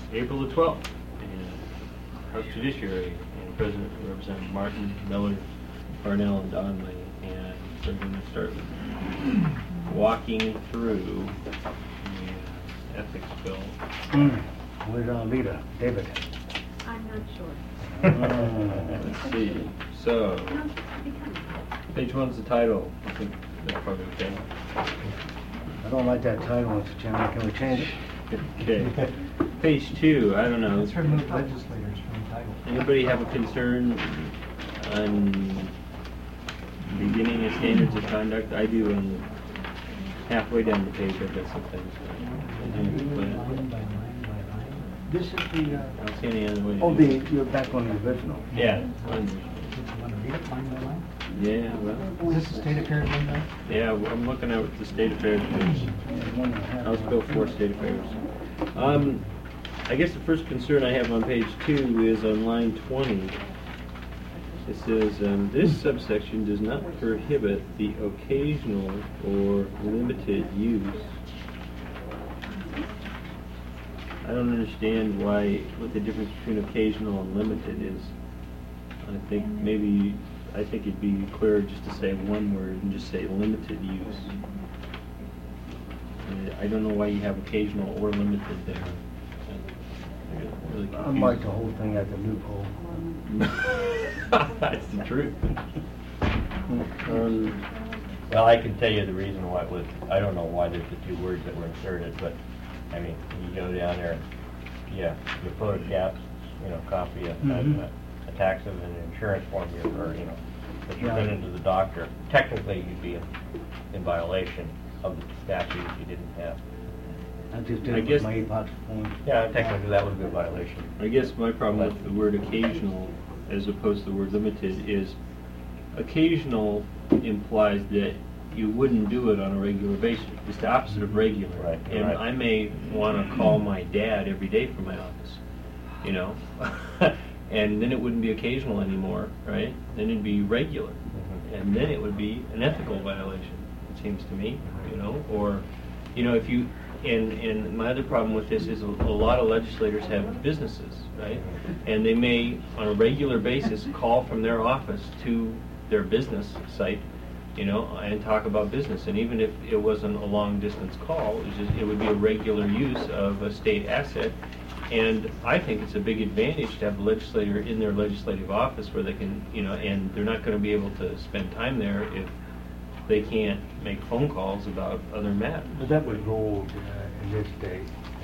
April the 12th, and House Judiciary, and President Representative Martin, Miller, Parnell, and Donnelly, and we're going to start walking through the ethics bill. Where's our leader, David? I'm not sure. Let's see. So, page 1's the title. I think that's probably okay. I don't like that title, Mr. Chairman. Can we change it? Okay. Page 2, I don't know. Let's remove legislators from the title. Anybody have a concern on beginning of standards of conduct? I do. On halfway down the page, I've got some things. Line by line by line. This is the, I don't see any other way. Oh, you're back on the original. Yeah. did you want to read it line by line? Yeah, well. Is this the state affairs one now? Yeah, I'm looking at the state affairs page. House Bill 4, state affairs. I guess the first concern I have on page 2 is on line 20. It says, this subsection does not prohibit the occasional or limited use. I don't understand what the difference between occasional and limited is. I think it'd be clearer just to say one word and just say limited use. I don't know why you have occasional or limited there. Really I like the whole thing at the loophole. That's the truth. Well, I can tell you the reason why it was. I don't know why there's the two words that were inserted, but I mean, you go down there, yeah, your photographs, copy a tax of an insurance form, that you send into the doctor. Technically, you'd be in violation of the statute if you didn't have. I just did I it guess- with my epoch form. Yeah, technically that would be a violation. I guess my problem with the word occasional as opposed to the word limited is occasional implies that you wouldn't do it on a regular basis. It's the opposite of regular. Right, And right. I may want to call my dad every day from my office, and then it wouldn't be occasional anymore, right? Then it'd be regular. And then it would be an ethical violation, it seems to me, or, if you, and my other problem with this is a lot of legislators have businesses, right? And they may, on a regular basis, call from their office to their business site, and talk about business. And even if it wasn't a long distance call, it would be a regular use of a state asset. And I think it's a big advantage to have a legislator in their legislative office where they can, and they're not going to be able to spend time there if they can't make phone calls about other matters. But that was ruled in this state.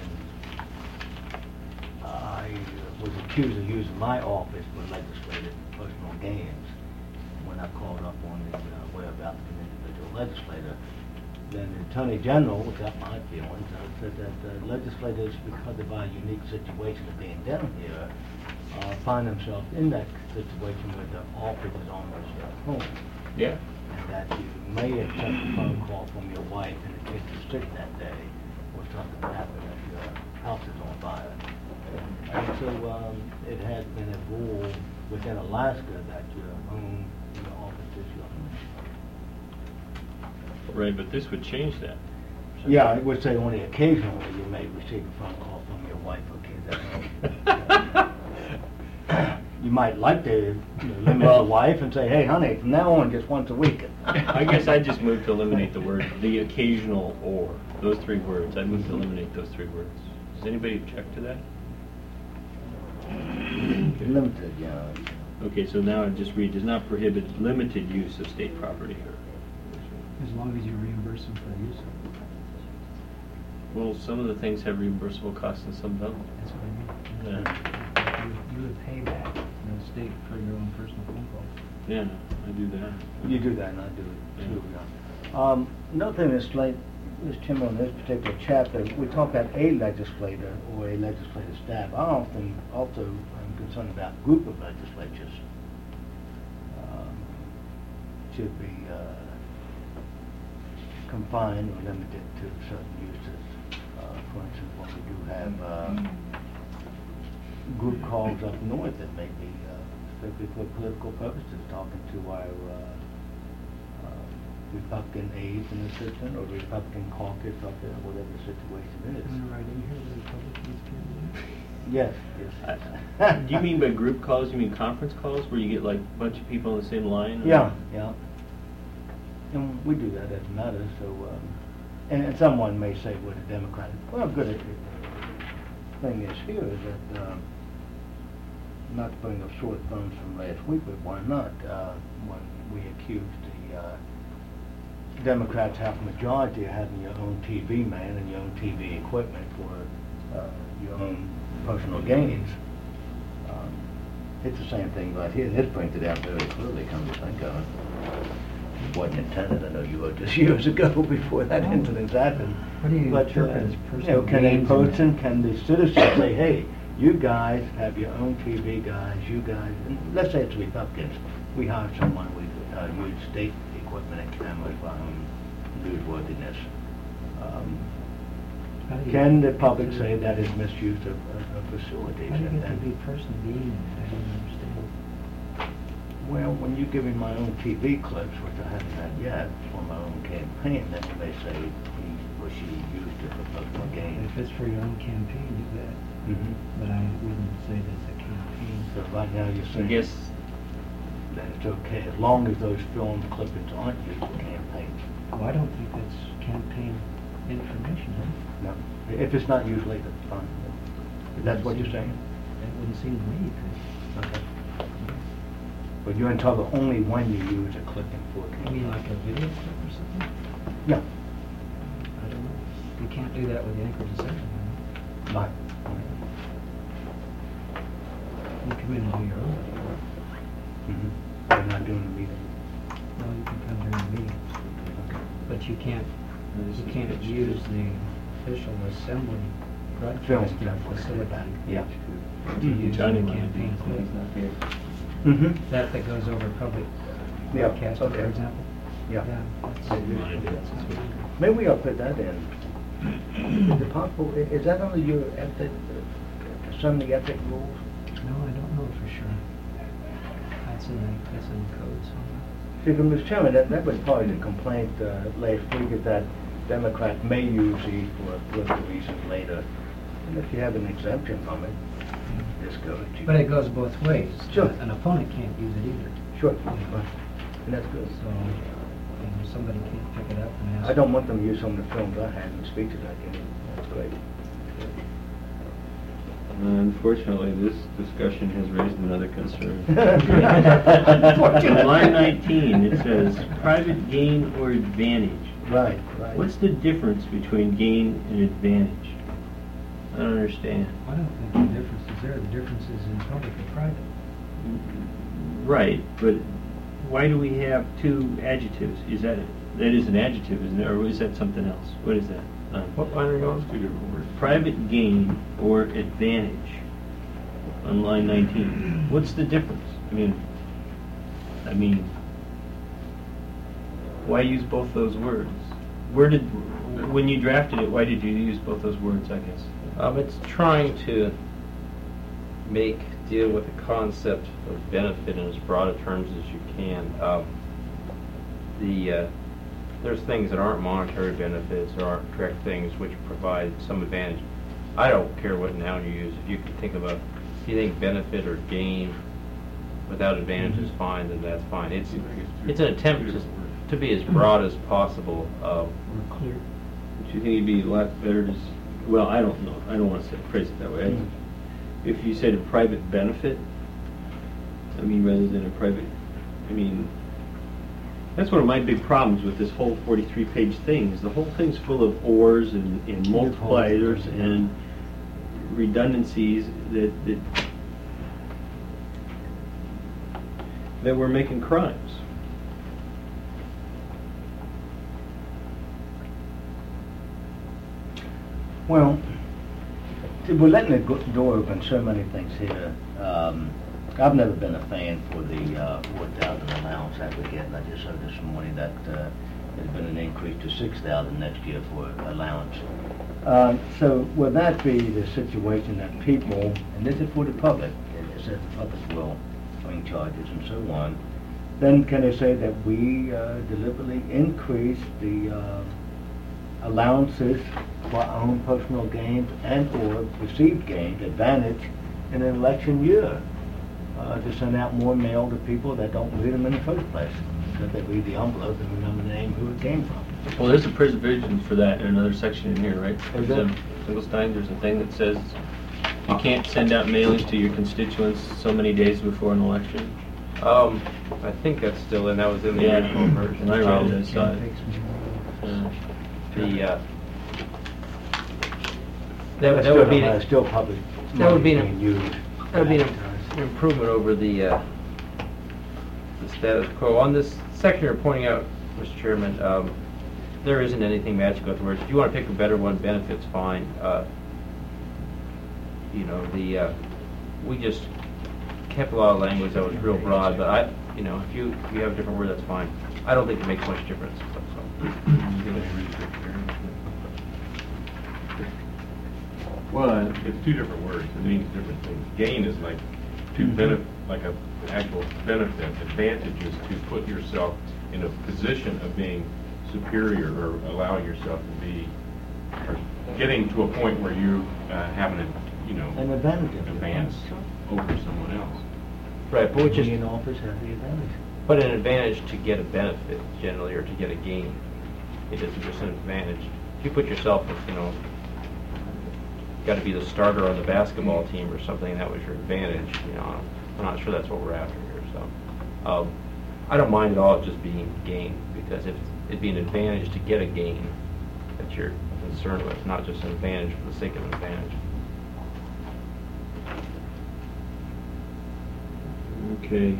And I was accused of using my office for legislative personal gains when I called up on the whereabouts of an individual legislator. Then the Attorney General, without my feelings, said that legislators, because of our unique situation of being down here, find themselves in that situation where the office is almost at home. Yeah. And that you may accept a phone call from your wife and the kids are sick that day, or something happened if your house is on fire. And so it has been a rule within Alaska that your home, your office is your home. Right, but this would change that. Yeah, I would say only occasionally you may receive a phone call from your wife or kids at home. You might like to limit the wife and say, hey, honey, from now on, just once a week. I guess I just moved to eliminate the occasional or, those three words. I moved to eliminate those three words. Does anybody object to that? Limited, yeah. Okay, so now I just read, does not prohibit limited use of state property. As long as you reimburse them for the use of it. Well, some of the things have reimbursable costs and some don't. That's what I mean. Yeah, You would pay that in the state for your own personal phone call. yeah, no, I do that. You do that and I do it too. Yeah. Another thing that's like, Mr. Chairman, on this particular chapter, we talk about a legislator or a legislative staff. I often also am concerned about group of legislatures. Should be confined or limited to certain uses. For instance, when we do have group calls up north that may be strictly for political purposes, talking to our Republican aides and assistant or Republican caucus up there, whatever the situation is. I'm going to write in here the Republicans can do Yes, Do you mean by group calls, you mean conference calls, where you get like a bunch of people on the same line? Yeah, yeah. And we do that as a matter, so, and someone may say, well, the Democrat, well, good, thing is here is that, not to bring up short thumbs from last week, but why not, when we accused the Democrats have a majority of having your own TV man and your own TV equipment for your own personal gains. It's the same thing right here. This brings it out very clearly, come to think of it. It wasn't intended, I know you were just years ago before that incident happened. What do you But, interpret as you know, personal can a gains in person, can the citizens say, hey, you guys have your own TV guys, you guys, and let's say it's Republicans, we hire someone, we use state equipment and cameras for our own newsworthiness. How do you- Can the public say that is misuse of facilities? How do you And get to then- be personal gain? I don't understand. Well, when you give me my own TV clips, which I haven't had yet, for my own campaign, then you may say he or she used it for personal gain. If it's for your own campaign, you bet. Mhm. But I wouldn't say that's a campaign. So right now you're I saying guess, that it's okay, as long as those film clippings aren't used for campaigns. Well, I don't think that's campaign information, huh? No, if it's not used later, fine. If that's what you're saying? That wouldn't seem to me, 'cause Okay. But you're in trouble only when you use a clipping for a I campaign. mean, like a video clip or something? No, I don't know. You can't do that with the Anchorage Assembly. right. You come in and do your own. Mhm. They're not doing the meeting. No, you can come during the meeting. But you can't use the official assembly broadcasting facility Yeah. to use Johnny the wanted to campaign do it, he's clip. not here. Mm-hmm. That goes over public Yeah, broadcasting, for okay. example? Yeah. that's- Maybe we ought to put that in. Is it possible, is that under your ethic, some of the ethic rules? No, I don't know for sure. That's in the code somewhere. See, from Mr. Chairman, that was part of the complaint last week, is that Democrats may use these for political reasons later. And if you have an exemption from it, just go. But it goes both ways. Sure. An opponent can't use it either. Sure, and that's good. So, somebody can't pick it up and ask. I don't want them to use some of the films I had and speeches I gave. That's great. Unfortunately, this discussion has raised another concern. Unfortunately. Line 19, it says, private gain or advantage. Right, right. What's the difference between gain and advantage? I don't understand. I don't think the difference is there. The difference is in public and private. Right, but why do we have two adjectives? That is an adjective, isn't it, or is that something else? What is that? What line are you on? Two different words. Private gain or advantage on line 19. What's the difference? I mean, why use both those words? When you drafted it, why did you use both those words, I guess? It's trying to deal with the concept of benefit in as broad a terms as you can. There's things that aren't monetary benefits or aren't direct things which provide some advantage. I don't care what noun you use. If you can think about, if you think benefit or gain without advantage is fine, then that's fine. It's an attempt to be as broad as possible. We're clear. Do you think it'd be a lot better to, well, I don't know, I don't want to phrase it that way. If you said a private benefit, rather than a private, that's one of my big problems with this whole 43-page thing, is the whole thing's full of ors and multipliers and redundancies that we're making crimes. Well, we're letting the door open so many things here. I've never been a fan for the 4,000 allowance that we're getting. I just heard this morning that there's been an increase to 6,000 next year for allowance. So will that be the situation that people, and this is for the public, it says the public will bring charges and so on, then can they say that we deliberately increase the allowances for our own personal gains and/or perceived gains, advantage in an election year. To send out more mail to people that don't read them in the first place, because they read the envelope and remember the name who it came from. Well, there's a provision for that in another section in here, right? Is there? Finkelstein, there's a thing that says you can't send out mailings to your constituents so many days before an election. I think that's still in, that was in the Yeah. original version. When I read it, I saw it. The, That would be, Still public. that would be money an- being used. that would be an improvement over the status quo. On this section you're pointing out, Mr. Chairman, there isn't anything magical with the words. If you want to pick a better one, benefits, fine. You know, we just kept a lot of language that was real broad, but you know, if you have a different word, that's fine. I don't think it makes much difference. So. Well, it's two different words, it means different things. Gain is like like an actual benefit. Advantage is to put yourself in a position of being superior or allowing yourself to be, or getting to a point where you have an advantage. advance over someone else. Right, but which is Being in office has the advantage. but an advantage to get a benefit generally, or to get a gain. It isn't just an advantage. If you put yourself, got to be the starter on the basketball team or something, and that was your advantage. I'm not sure that's what we're after here. So, I don't mind at all it just being gain, because if it'd be an advantage to get a gain that you're concerned with, not just an advantage for the sake of an advantage. Okay.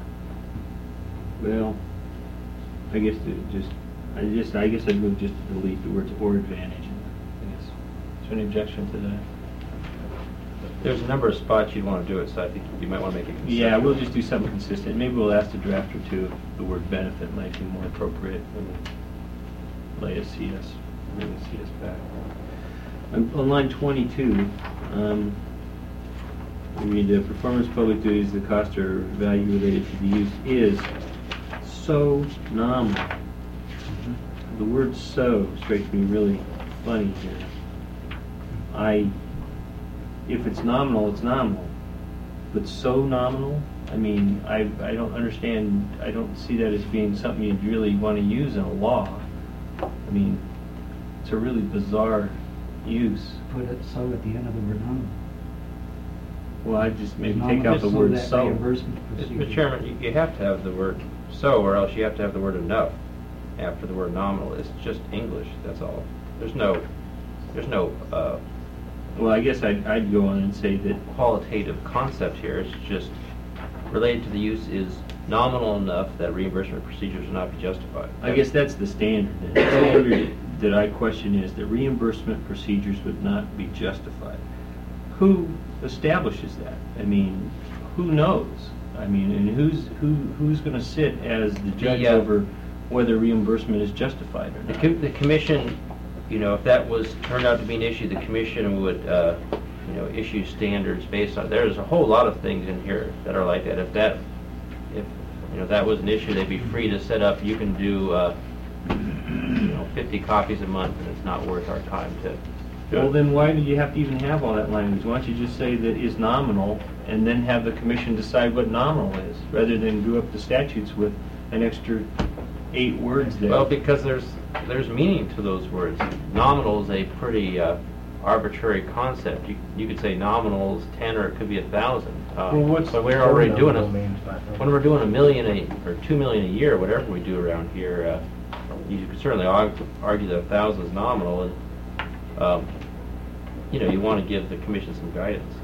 Well, I guess I guess I'd move just to delete the words "or advantage." I guess. Is there any objection to that? There's a number of spots you'd want to do it, so I think you might want to make it consistent. Yeah, we'll just do something consistent. Maybe we'll ask the drafter too if the word benefit might be more appropriate when we lay a CS, bring the CS back. On line 22, we read performance of public duties, the cost or value related to the use is so nominal. The word "so" strikes me really funny here. If it's nominal, it's nominal. But so nominal? I mean, I don't understand, I don't see that as being something you'd really want to use in a law. I mean, it's a really bizarre use. Put it so at the end of the word nominal. Well, I'd just maybe Nominal, take out the just so word that "so." reimbursement procedure. Mr. Chairman, you have to have the word "so," or else you have to have the word "enough" after the word "nominal." It's just English, that's all. There's no Well, I guess I'd go on and say that, qualitative concept here. It's just related to the use is nominal enough that reimbursement procedures will not be justified. I guess that's the standard. The standard that I question is that reimbursement procedures would not be justified. Who establishes that? I mean, who knows? I mean, and who's going to sit as the judge over whether reimbursement is justified or not? The commission, if that turned out to be an issue, the commission would, issue standards based on. There's a whole lot of things in here that are like that. If that was an issue, they'd be free to set up. You can do, 50 copies a month, and it's not worth our time to. Well, then why do you have to even have all that language? Why don't you just say that is nominal, and then have the commission decide what nominal is, rather than do up the statutes with an extra 8 words there? Well, because there's meaning to those words. Nominal is a pretty arbitrary concept. You could say nominal is 10, or it could be 1,000. But we're already doing when we're doing $1 million or $2 million a year, whatever we do around here. You could certainly argue that 1,000 is nominal, and you want to give the commission some guidance.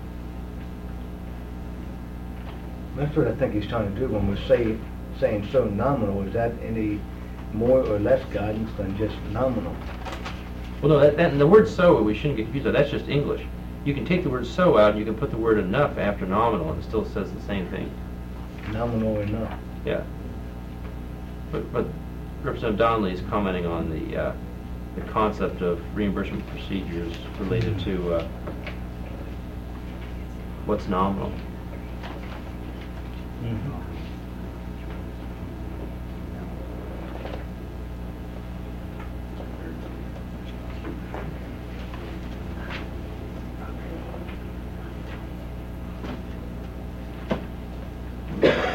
That's what I think he's trying to do when we're saying so nominal. Is that any more or less guidance than just nominal? Well, no, that and the word "so" we shouldn't get confused with. That's just English. You can take the word "so" out, and you can put the word "enough" after nominal, and it still says the same thing. Nominal enough. Yeah. But Representative Donnelly is commenting on the concept of reimbursement procedures related to what's nominal.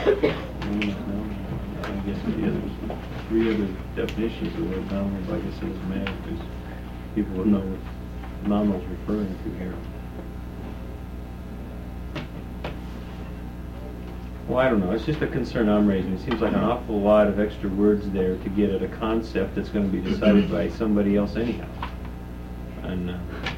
I guess the others, 3 other definitions of the word nominal, like I said, is mad, because people would know what nominal is referring to here. Well, I don't know, it's just a concern I'm raising. It seems like an awful lot of extra words there to get at a concept that's going to be decided by somebody else anyhow. And,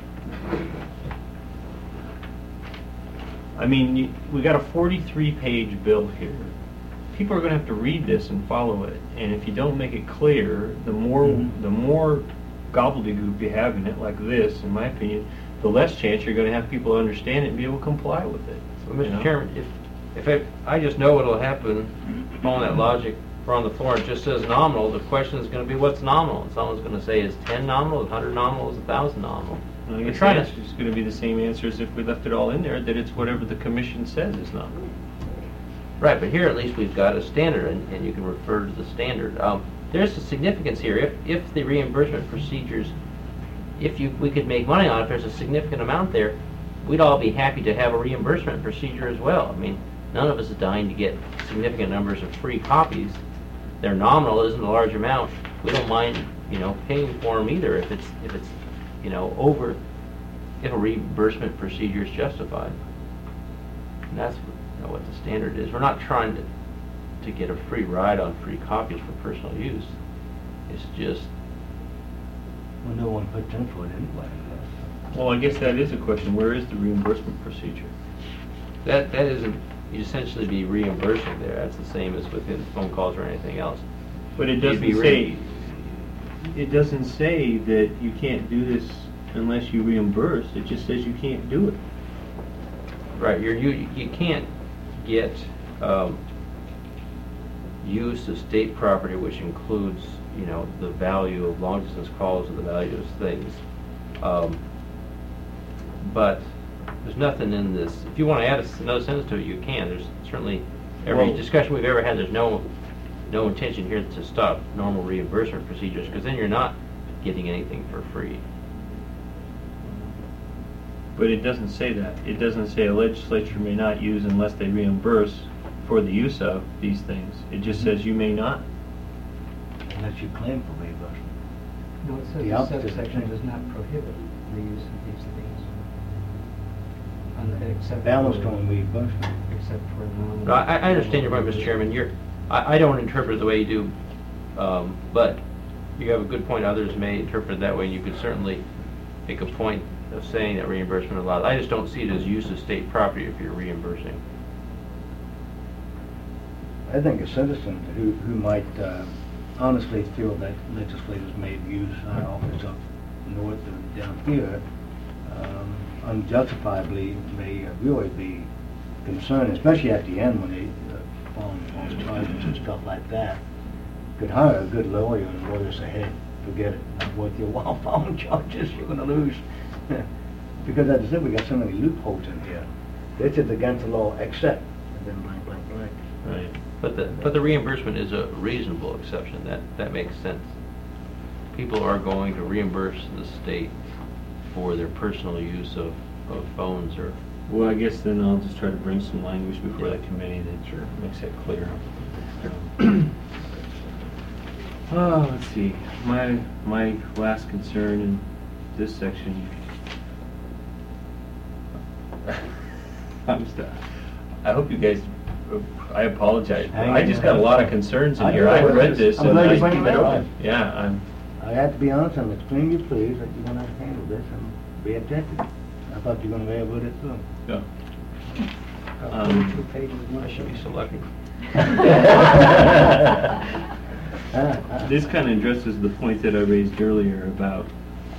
I mean, we got a 43-page bill here. People are going to have to read this and follow it, and if you don't make it clear, the more gobbledygook you have in it, like this, in my opinion, the less chance you're going to have people understand it and be able to comply with it. So, you know? Mr. Chairman, if I just know what'll happen, following that logic, we're on the floor, it just says nominal, the question is going to be what's nominal? And someone's going to say, is 10 nominal, is 100 nominal, is 1,000 nominal? I We're guess trying that's to, just going to be the same answer as if we left it all in there, that it's whatever the commission says is nominal. right, but here at least we've got a standard, and you can refer to the standard. There's a significance here. If the reimbursement procedures, we could make money on it, if there's a significant amount there, we'd all be happy to have a reimbursement procedure as well. I mean, none of us is dying to get significant numbers of free copies. Their nominal isn't a large amount. We don't mind, paying for them either if it's, over, if a reimbursement procedure is justified. And that's what the standard is. We're not trying to get a free ride on free copies for personal use. It's just, Well, no one puts in for it anyway. Well, I guess that is a question. Where is the reimbursement procedure? that isn't, you'd essentially be reimbursing there. That's the same as within phone calls or anything else. But it You'd be it doesn't say that you can't do this unless you reimburse. It just says you can't do it. Right, you can't get use of state property, which includes, the value of long distance calls and the value of things. But there's nothing in this. If you want to add another sentence to it, you can. There's certainly every discussion we've ever had. There's no intention here to stop normal reimbursement procedures, because then you're not getting anything for free. But it doesn't say that. It doesn't say a legislature may not use unless they reimburse for the use of these things. It just says you may not. Unless you claim for reimbursement. No, it says The the opposite, I subsection think. does not prohibit the use of these things. Except Balanced for- on reimbursement. Except for nominal. No, I understand your point, Mr. Chairman. I don't interpret it the way you do, but you have a good point. Others may interpret it that way, and you could certainly make a point of saying that reimbursement is allowed. I just don't see it as use of state property if you're reimbursing. I think a citizen who might honestly feel that legislators may use our office up north or down here unjustifiably may really be concerned, especially at the end when they fall on charges and stuff like that. Could hire a good lawyer and lawyer say, hey, forget it, not worth your while filing charges, you're going to lose. Because as I said, we got so many loopholes in here. This is against the law except, and then blank, blank, blank. Right. But the reimbursement is a reasonable exception. That makes sense. People are going to reimburse the state for their personal use of phones or. Well, I guess then I'll just try to bring some language before the committee that makes it clear. Let's see. My last concern in this section. I hope you guys. I apologize. I just got a lot of concerns in here. I read this I'm and glad I you pointed it out. yeah, I have to be honest, I'm extremely pleased that you're going to handle this and be objective. I thought you were going to be able to do it too. yeah. 2 pages more. I should be so lucky. This kind of addresses the point that I raised earlier about,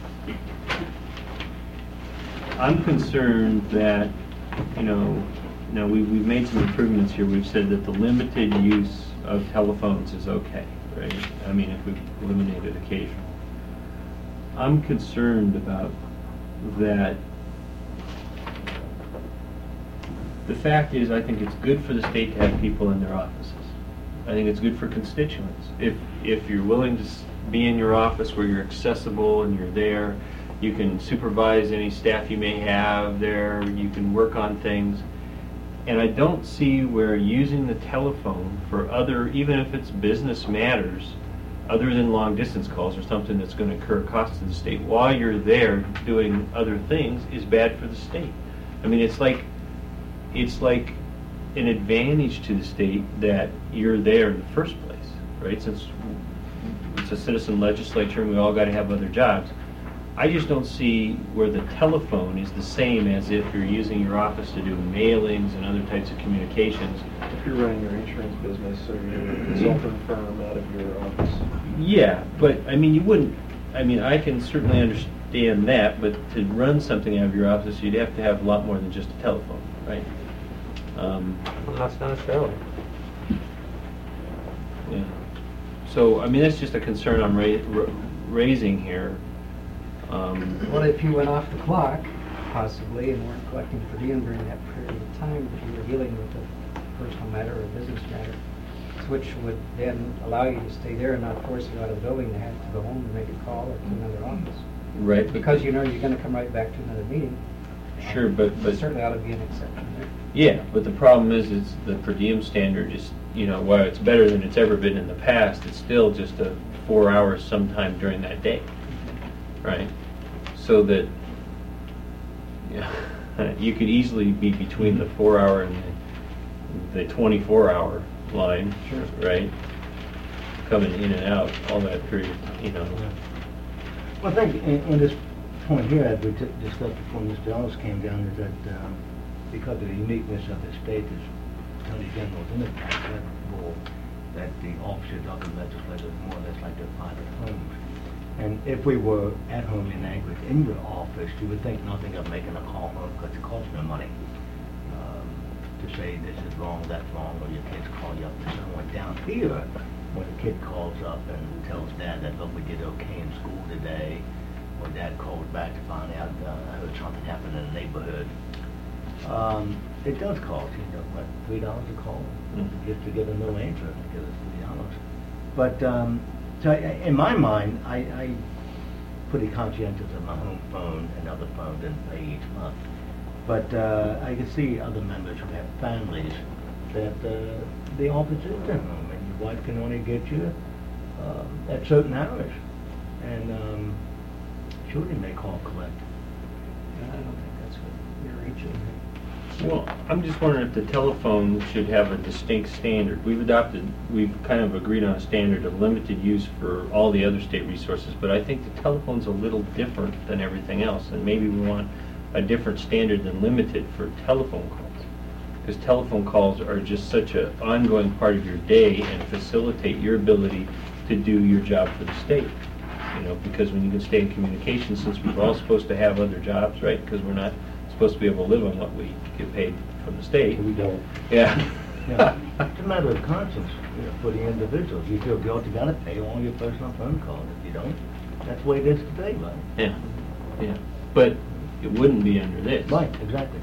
I'm concerned that, we've made some improvements here. We've said that the limited use of telephones is okay, right? I mean, if we eliminated occasional. I'm concerned about that. The fact is, I think it's good for the state to have people in their offices. I think it's good for constituents. If you're willing to be in your office where you're accessible and you're there, you can supervise any staff you may have there, you can work on things. And I don't see where using the telephone for other, even if it's business matters, other than long distance calls or something that's going to incur costs to the state, while you're there doing other things, is bad for the state. I mean, it's like an advantage to the state that you're there in the first place, right? Since it's a citizen legislature and we all got to have other jobs. I just don't see where the telephone is the same as if you're using your office to do mailings and other types of communications. If you're running your insurance business or your consulting firm out of your office. Yeah, but I mean, you wouldn't. I mean, I can certainly understand that, but to run something out of your office, you'd have to have a lot more than just a telephone, right? Not necessarily. Yeah. So, I mean, that's just a concern I'm raising here. Well, if you went off the clock, possibly, and weren't collecting per diem during that period of time, if you were dealing with a personal matter or a business matter, which would then allow you to stay there and not force you out of the building to have to go home and make a call or to another office. Right. Because you know you're going to come right back to another meeting. Sure, but certainly ought to be an exception there. yeah, but the problem is the per diem standard is, while it's better than it's ever been in the past, it's still just 4 hours sometime during that day, right? So that you could easily be between the 4 hour and the 24 hour line, Sure. right? Coming in and out all that period, Well, I think in this point here, as we discussed before Mr. Ellis came down, is that because of the uniqueness of the state, as Attorney General's in effect, that rule, that the officers of the legislature more or less like their private homes. And if we were at home in Anchorage, in your office, you would think nothing of making a call home because it costs no money. To say this is wrong, that's wrong, or your kids call you up and someone down here, when a kid calls up and tells dad that, look, we did okay in school today, or dad calls back to find out, I heard something happened in the neighborhood. It does cost, what, $3 a call? Just to get a no answer, because it's $3. But, so in my mind, I pretty conscientious of my home phone and other phones and pay each month. But I can see other members who have families that the office is their home, and your wife can only get you at certain hours. And sure, they may call collect. I don't think that's what you're reaching. Well, I'm just wondering if the telephone should have a distinct standard. We've kind of agreed on a standard of limited use for all the other state resources, but I think the telephone's a little different than everything else, and maybe we want a different standard than limited for telephone calls. Because telephone calls are just such an ongoing part of your day and facilitate your ability to do your job for the state. Because when you can stay in communication, since we're all supposed to have other jobs, right? Because we're not supposed to be able to live on what we get paid from the state. We don't. Yeah. Yeah. It's a matter of conscience for the individuals. You feel guilty, you gotta pay all your personal phone calls. If you don't, that's the way it is today, right? Yeah. Yeah. But it wouldn't be under this. Right, exactly.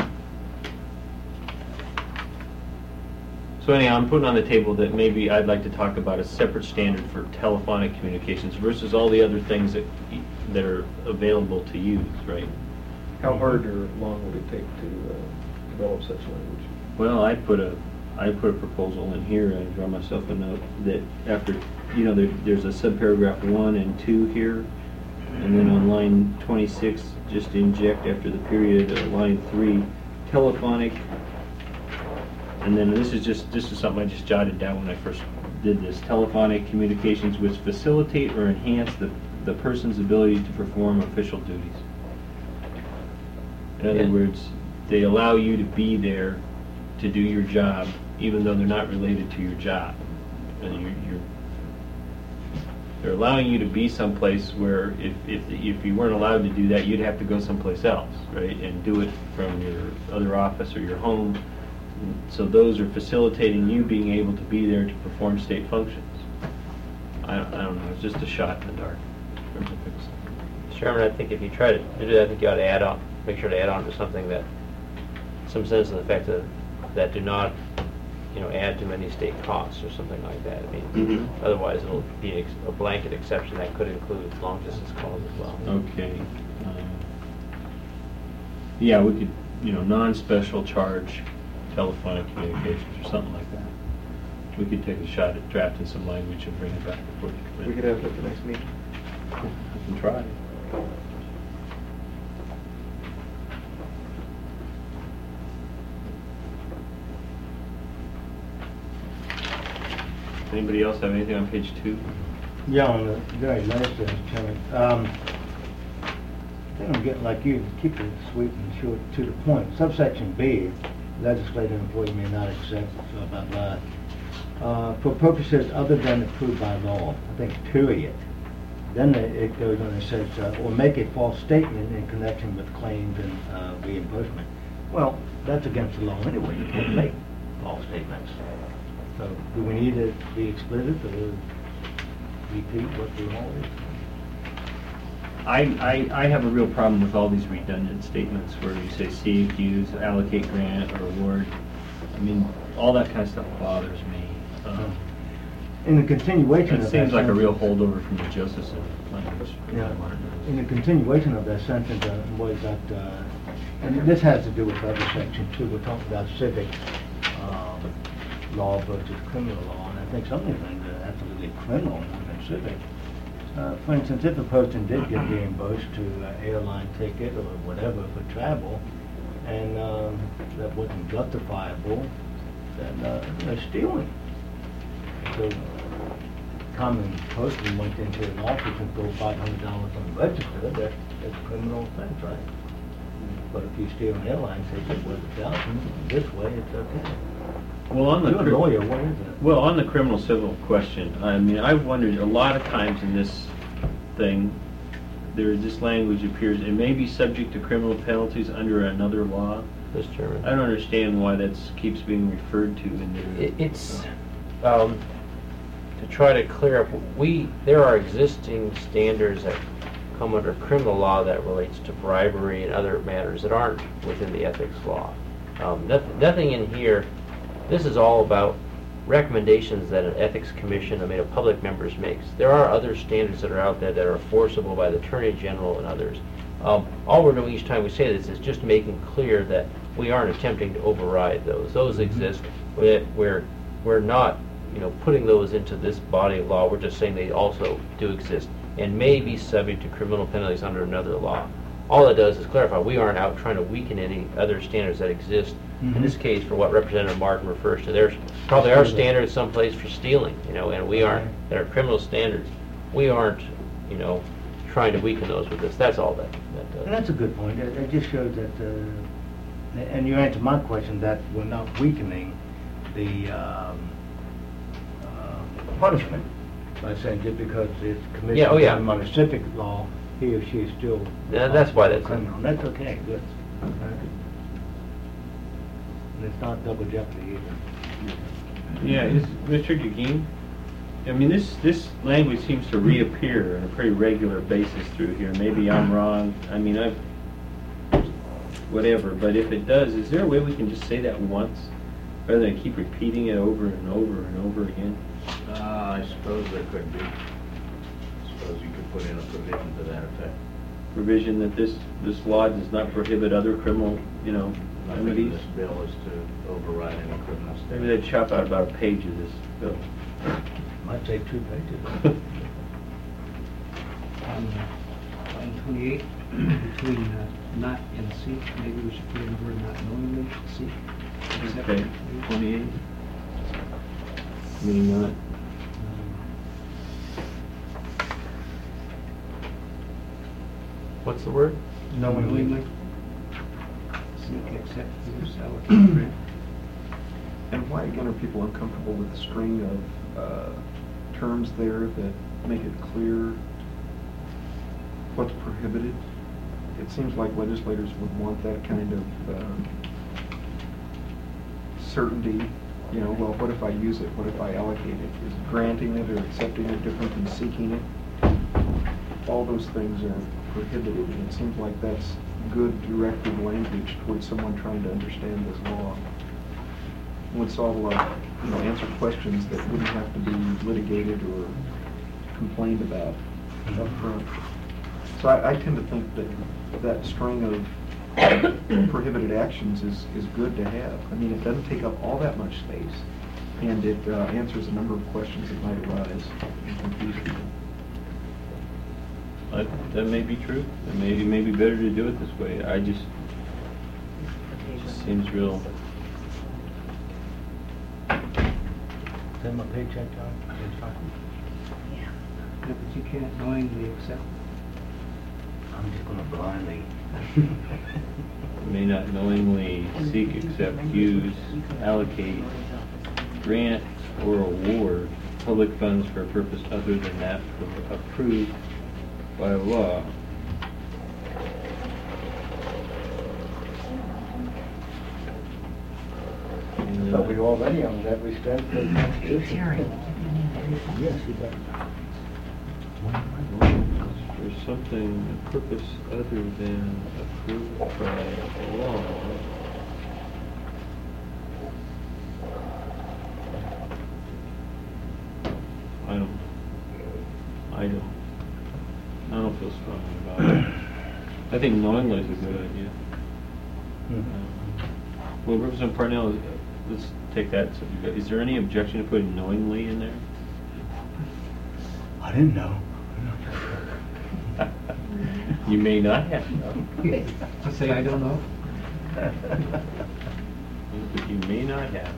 So anyhow, I'm putting on the table that maybe I'd like to talk about a separate standard for telephonic communications versus all the other things that are available to use, right? How hard or long would it take to develop such language? Well, I put a proposal in here. I draw myself a note that after, there's a subparagraph 1 and 2 here, and then on line 26, just inject after the period line 3, telephonic. And then this is something I just jotted down when I first did this. Telephonic communications which facilitate or enhance the person's ability to perform official duties. In other words, they allow you to be there to do your job, even though they're not related to your job. And they're allowing you to be someplace where if you weren't allowed to do that, you'd have to go someplace else, right? And do it from your other office or your home. So those are facilitating you being able to be there to perform state functions. I don't know, it's just a shot in the dark. Chairman, I think if you try to do that, I think you ought to make sure to add on to something that, some sense in the fact that do not, add to many state costs or something like that. I mean, otherwise it'll be a blanket exception that could include long distance calls as well. Okay. Yeah, we could, non-special charge telephonic communications or something like that. We could take a shot at drafting some language and bring it back before the committee. We could have it at the next meeting. We can try. Anybody else have anything on page 2? Yeah, on the very last, Chairman. I think I'm getting like you, keep it sweet and short to the point. Subsection B, legislative employee may not accept, blah, blah, blah, for purposes other than approved by law, I think, period. Then it goes on and says, or make a false statement in connection with claims and reimbursement. Well, that's against the law anyway, you can't make false statements. So, do we need to be explicit or repeat what the law is? I have a real problem with all these redundant statements where you say seek, use, allocate, grant, or award. I mean, all that kind of stuff bothers me. In the continuation of It that seems like a real sentence- holdover from the Josephson language. Yeah, in the continuation of that sentence was that, and this has to do with the other section too, we're talking about civic law versus criminal law, and I think some of the things are absolutely criminal more than civic. For instance, if a person did get reimbursed to an airline ticket or whatever for travel, and that wasn't justifiable, then they're stealing. So, common person went into an office and threw $500 on the register, that's a criminal offense, right? But if you steal an airline ticket worth $1,000, this way it's okay. Well, on the You're a lawyer, what is it? Well, on the criminal civil question, I mean, I've wondered a lot of times in this thing, this language appears, it may be subject to criminal penalties under another law. Mr. Chairman. I don't understand why that keeps being referred to in there. It's, to try to clear up, there are existing standards that come under criminal law that relates to bribery and other matters that aren't within the ethics law. Nothing in here, this is all about recommendations that an ethics commission, of public members makes. There are other standards that are out there that are enforceable by the Attorney General and others. All we're doing each time we say this is just making clear that we aren't attempting to override those. Those exist. We're not, putting those into this body of law. We're just saying they also do exist and may be subject to criminal penalties under another law. All it does is clarify we aren't out trying to weaken any other standards that exist. In this case, for what Representative Martin refers to, there's probably our standards someplace for stealing, and we aren't, that are criminal standards. We aren't, trying to weaken those with this. That's all that does. And that's a good point. It just shows that, and you answered my question, that we're not weakening the punishment by saying just because it's committed Yeah, oh, yeah. under civic law, he or she is still That's why that's criminal. That's okay, good. And it's not double jeopardy either. Yeah, Mr. Gagin, I mean, this language seems to reappear on a pretty regular basis through here. Maybe I'm wrong. I mean, whatever. But if it does, is there a way we can just say that once rather than keep repeating it over and over and over again? I suppose there could be. I suppose you could put in a provision to that effect. Provision that this law does not prohibit other criminal, Nothing in remedies. this bill is to override any criminal statute. Maybe they'd chop out about a page of this bill. Might take 2 pages. Line 28, between not and seek, maybe we should put in the word not knowingly seek. Okay, 28. Meaning not. What's the word? Knowingly. Seek, accept, use, allocate, grant. And why, again, are people uncomfortable with the string of terms there that make it clear what's prohibited? It seems like legislators would want that kind of certainty. Well, what if I use it? What if I allocate it? Is granting it or accepting it different than seeking it? All those things are prohibited, and it seems like that's good directive language towards someone trying to understand this law. Would solve a lot, answer questions that wouldn't have to be litigated or complained about up front. So I tend to think that string of prohibited actions is good to have. I mean, it doesn't take up all that much space, and it answers a number of questions that might arise and confuse people. That may be true. It may be better to do it this way. It just seems real. Send my paycheck, John? Yeah, but you can't knowingly accept. I'm just gonna blindly. May not knowingly seek, accept, use, allocate, grant, or award public funds for a purpose other than that approved by law. But we already own that, we spent the Constitution. Yes, you bet. There's something, a purpose other than approved by law. I don't feel strongly about it. I think knowingly is a good idea. Well, Representative Parnell, let's take that. Is there any objection to putting knowingly in there? I didn't know. You may not have. I say I don't know. But you may not have.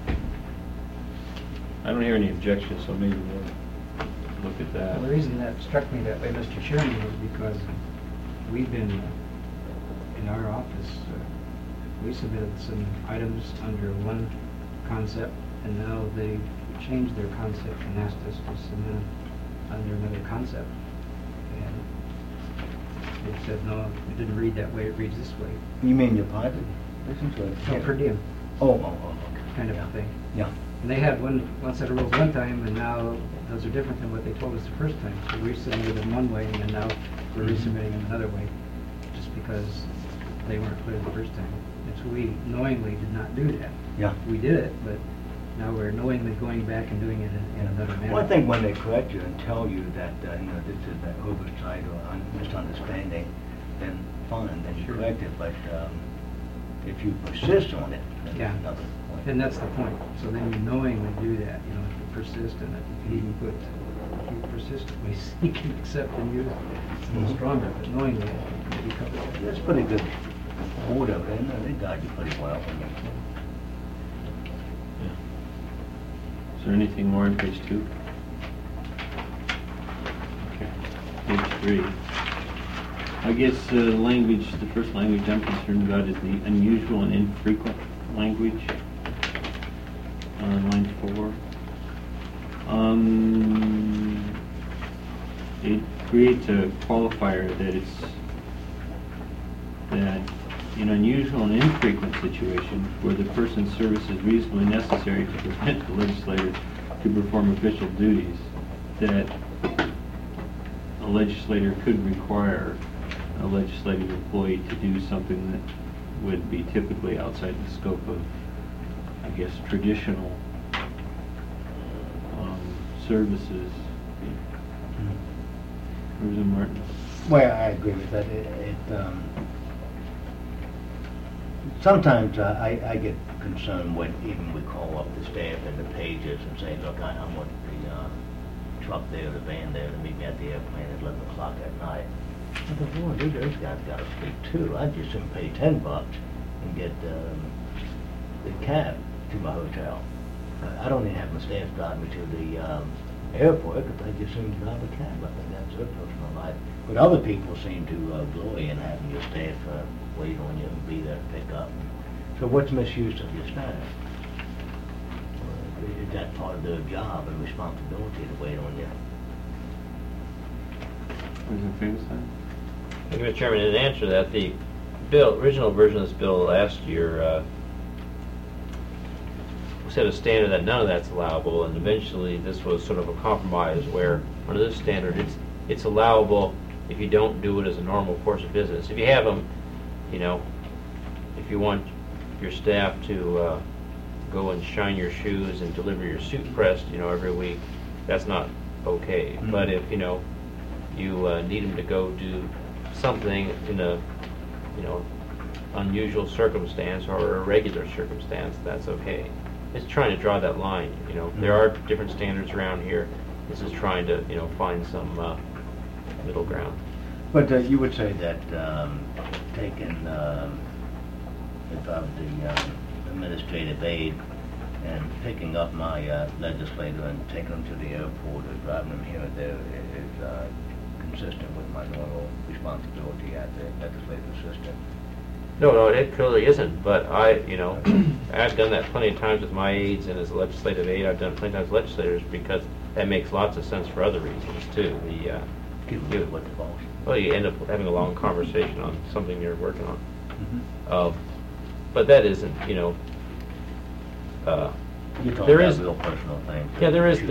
I don't hear any objections, so maybe we'll look at that. Well, the reason that struck me that way, Mr. Chairman, was because we've been, in our office, we submitted some items under one concept, and now they've changed their concept and asked us to submit under another concept. And they said, no, it didn't read that way, it reads this way. You mean your pilot? Listen to it. No, per diem, Okay. kind of a thing. Yeah. And they had one set of rules one time, and now those are different than what they told us the first time. So we submitted them one way, and then now we're resubmitting them another way, just because they weren't clear the first time. And so we knowingly did not do that. Yeah. We did it, but now we're knowingly going back and doing it in another manner. Well, I think when they correct you and tell you that, this is that oversight or misunderstanding, then fine, then you correct it. But if you persist on it, then Yeah. it's another point. And that's the point. So then you knowingly do that, if you persist in it. You can even put, if you persistently seek and accept and use, it's a little stronger, but knowingly, it can be covered. That's pretty good order, and they guide you pretty well. Is there anything more on page 2? Okay. Page 3. I guess the first language I'm concerned about is the unusual and infrequent language on line 4. It creates a qualifier that in unusual and infrequent situations where the person's service is reasonably necessary to prevent the legislator to perform official duties, that a legislator could require a legislative employee to do something that would be typically outside the scope of, I guess, traditional services. Representative Martin. Well, I agree with that. Sometimes I get concerned when even we call up the staff and the pages and say, look, I want the truck there, the van there to meet me at the airplane at 11 o'clock at night. I thought, boy, those guys got to speak too. I'd just soon pay $10 and get the cab to my hotel. I don't even have my staff drive me to the airport, but they just seem to drive a cab. I think that's their personal life. But other people seem to glory in having your staff wait on you and be there to pick up. So what's misuse of your staff? Is that part of their job and responsibility to wait on you? Representative Finkelstein? Thank you, Mr. Chairman. In answer to that, the original version of this bill last year set a standard that none of that's allowable, and eventually this was sort of a compromise where under this standard it's allowable if you don't do it as a normal course of business. If you have them, if you want your staff to go and shine your shoes and deliver your suit pressed, every week, that's not okay. Mm-hmm. But if, you need them to go do something in a unusual circumstance or a regular circumstance, that's okay. It's trying to draw that line, you know. There are different standards around here. This is trying to, you know, find some middle ground. But you would say that taking, if I was the administrative aide and picking up my legislator and taking them to the airport or driving them here and there is consistent with my normal responsibility as a legislative assistant. No, it clearly isn't, but you know, I've done that plenty of times with my aides and as a legislative aide, I've done plenty of times with legislators because that makes lots of sense for other reasons too. With the boss. Well, you end up having a long conversation on something you're working on. Mm-hmm. But that isn't, you know, You're talking there about is real personal things. yeah,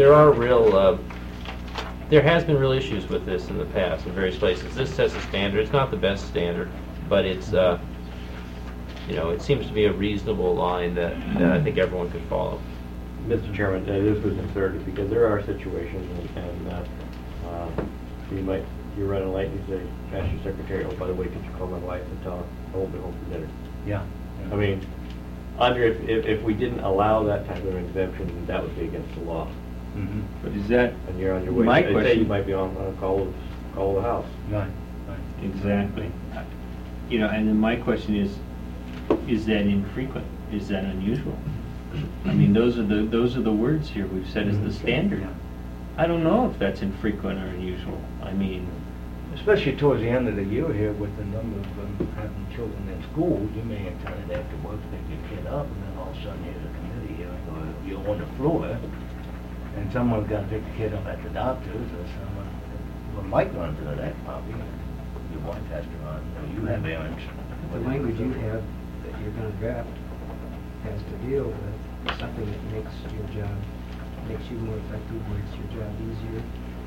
there has been real issues with this in the past in various places. This sets a standard. It's not the best standard, but it's you know, it seems to be a reasonable line that I think everyone could follow. Mr. Chairman, this was inserted because there are situations and you're running late and you say, ask your secretary, oh, by the way, could you call my wife and tell her I won't be home for dinner? Yeah. I mean, if we didn't allow that type of exemption, that would be against the law. Mm-hmm. But is that, And you're on your way. My They say question- you might be on a call the house. Right. exactly. You know, and then my question is that infrequent? Is that unusual? I mean, those are the words here we've said is the standard. I don't know if that's infrequent or unusual. I mean, Especially towards the end of the year here with the number of having children in school, you may intend it after work to pick your kid up and then all of a sudden here's a committee hearing or you're on the floor and someone's got to pick the kid up at the doctor's or someone, well, Mike runs into that probably. Your wife has to run, or you have errands. The language you have that you're going to draft has to deal with something that makes your job, makes you more effective, makes your job easier.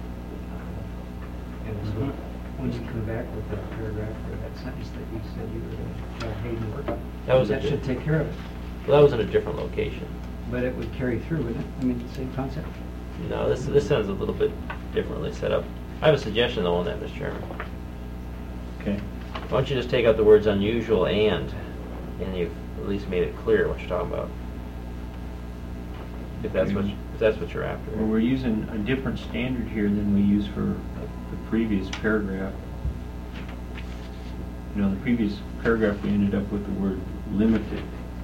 And so when you come back with that paragraph or that sentence that you said you were going to try Hayden work on, that should take care of it. well, that was in a different location. But it would carry through, wouldn't it? I mean, same concept. No, this sounds a little bit differently set up. I have a suggestion though on that, Mr. Chairman. okay. Why don't you just take out the words unusual and you've at least made it clear what you're talking about. If that's what you're after. Well, we're using a different standard here than we used for the previous paragraph. You know, the previous paragraph, we ended up with the word limited.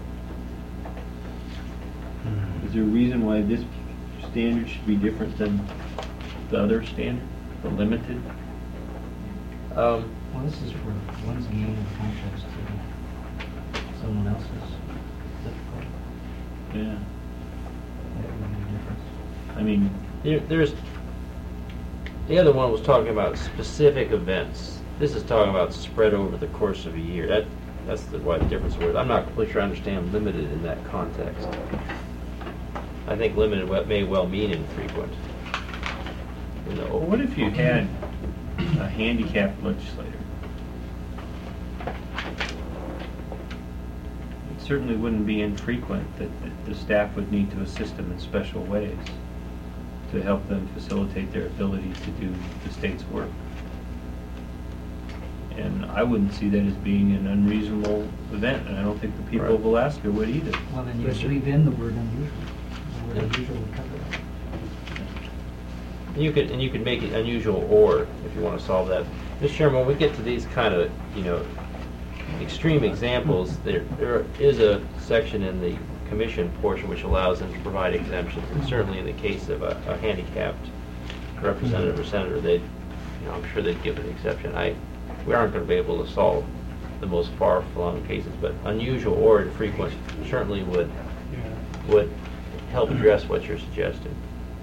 Is there a reason why this standard should be different than the other standard, the limited? Well, this is for one's gain in contrast to someone else's difficulty. Yeah. That would make a difference. I mean, There's the other one was talking about specific events. This is talking about spread over the course of a year. That's why the difference was. I'm not completely sure I understand limited in that context. I think limited may well mean infrequent. You know, well, what if you had a handicapped legislator? It certainly wouldn't be infrequent that the staff would need to assist them in special ways to help them facilitate their ability to do the state's work. And I wouldn't see that as being an unreasonable event, and I don't think the people of Alaska would either. Well, then you should leave in the word unusual. The word unusual would cover that. you could make it unusual or if you want to solve that. Mr. Chairman, when we get to these kind of extreme examples, there is a section in the commission portion which allows them to provide exemptions, and certainly in the case of a handicapped representative or senator, I'm sure they'd give an exception. We aren't going to be able to solve the most far-flung cases, but unusual or infrequent certainly would help address what you're suggesting.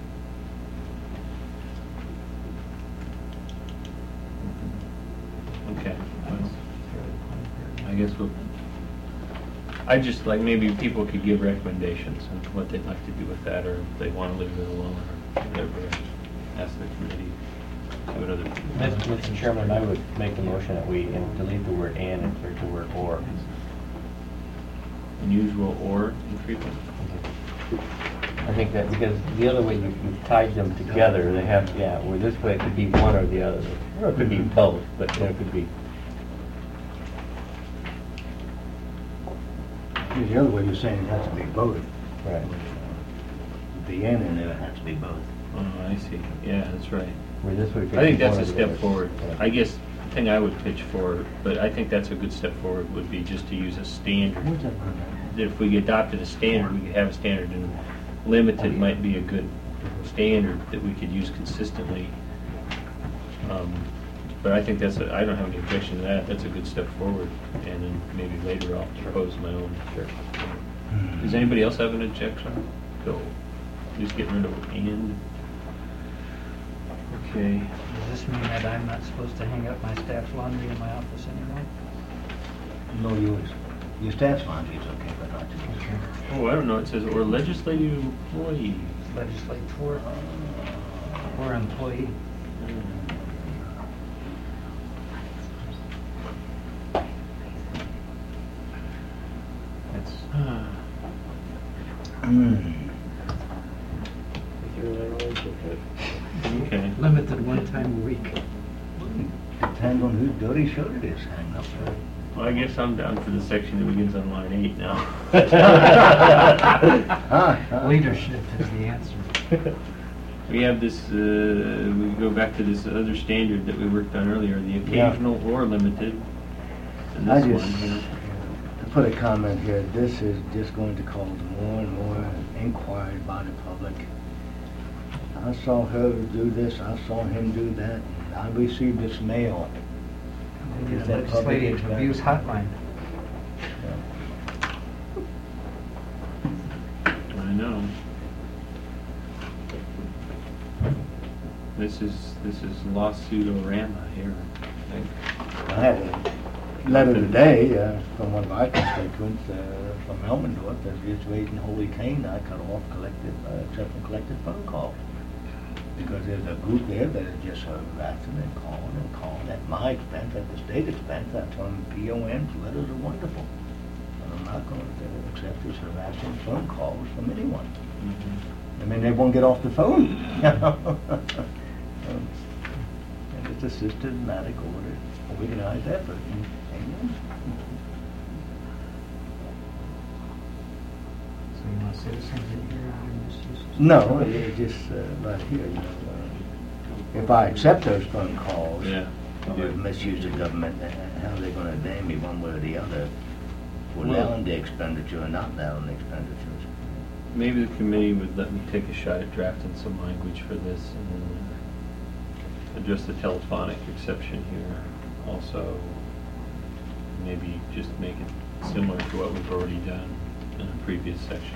Okay. Well, I guess I just like maybe people could give recommendations on what they'd like to do with that, or if they want to leave it alone, or whatever. Ask the committee. See what other. Mr. Chairman, I would make the motion that we delete the word and insert the word or. Unusual or infrequent. I think that because the other way you've tied them together, they have, where this way it could be one or the other. Or it could be both, but it could be. See, the other way you're saying it has to be both. Right. The N in there, it has to be both. Oh, I see. Yeah, that's right. Where this would be I think that's one a or the step other. forward. Yeah. I guess the thing I would pitch for, but I think that's a good step forward, would be just to use a standard. What's that? That if we adopted a standard, we could have a standard, and limited might be a good standard that we could use consistently. But I think that's, I don't have any objection to that. That's a good step forward. And then maybe later I'll propose my own. Sure. Does anybody else have an objection? Go. Just getting rid of and. Okay. Does this mean that I'm not supposed to hang up my staff's laundry in my office anymore? No, your staff's laundry is okay, but not yours. Oh, I don't know. It says, or legislative employees. Legislator or employee. That's. Okay. Limited one time a week. Depends on whose dirty shirt it is hanging up there. Well, I guess I'm down for the section that begins on line 8 now. Leadership is the answer. We have this, we go back to this other standard that we worked on earlier, the occasional or limited. And I this just, one here. to put a comment here, this is just going to cause more and more inquiry by the public. I saw her do this, I saw him do that, and I received this mail. Maybe Is the that public legislative expense? abuse hotline. I know. This is lawsuit-orama here, I think. I had a letter today from one of our constituents from Elmendorf that just raising Holy Cane. I cut off collected phone calls. Because there's a group there that is just harassing and calling at my expense, at the state expense. I tell them PON's letters are wonderful. And I'm not going to accept this harassing phone calls from anyone. I mean, they won't get off the phone. And it's a systematic order, organized effort. Amen. So you want to say something here on this? No, it's just right here, you know. If I accept those phone calls, Yeah. or misuse of government, how are they going to damn me one way or the other for Well- allowing the expenditure or not allowing the expenditures? Maybe the committee would let me take a shot at drafting some language for this and then address the telephonic exception here. Also, maybe just make it similar to what we've already done in a previous section.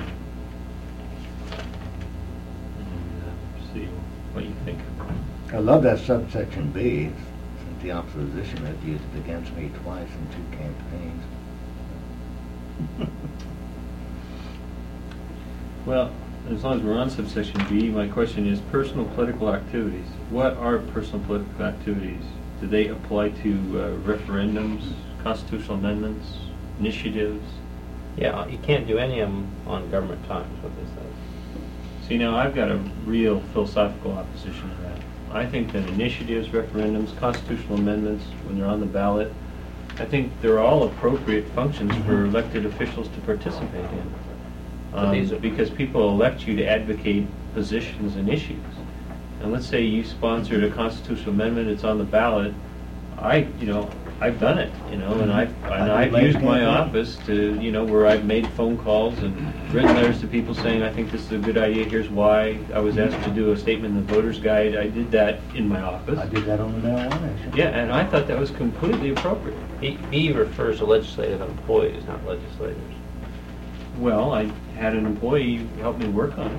And see what you think. I love that subsection B, since the opposition has used it against me twice in 2 campaigns. Well, as long as we're on subsection B, my question is personal political activities. What are personal political activities? Do they apply to referendums, constitutional amendments, initiatives? Yeah, you can't do any of them on government time, is what this says. See, now I've got a real philosophical opposition to that. I think that initiatives, referendums, constitutional amendments, when they're on the ballot, I think they're all appropriate functions for elected officials to participate in. But these are- Because people elect you to advocate positions and issues. And let's say you sponsored a constitutional amendment, it's on the ballot. I've done it, and I've used my office to, where I've made phone calls and written letters to people saying, I think this is a good idea, here's why. I was asked to do a statement in the voter's guide, I did that in my office. I did that on the marijuana issue. Yeah, and I thought that was completely appropriate. B refers to legislative employees, not legislators. Well, I had an employee help me work on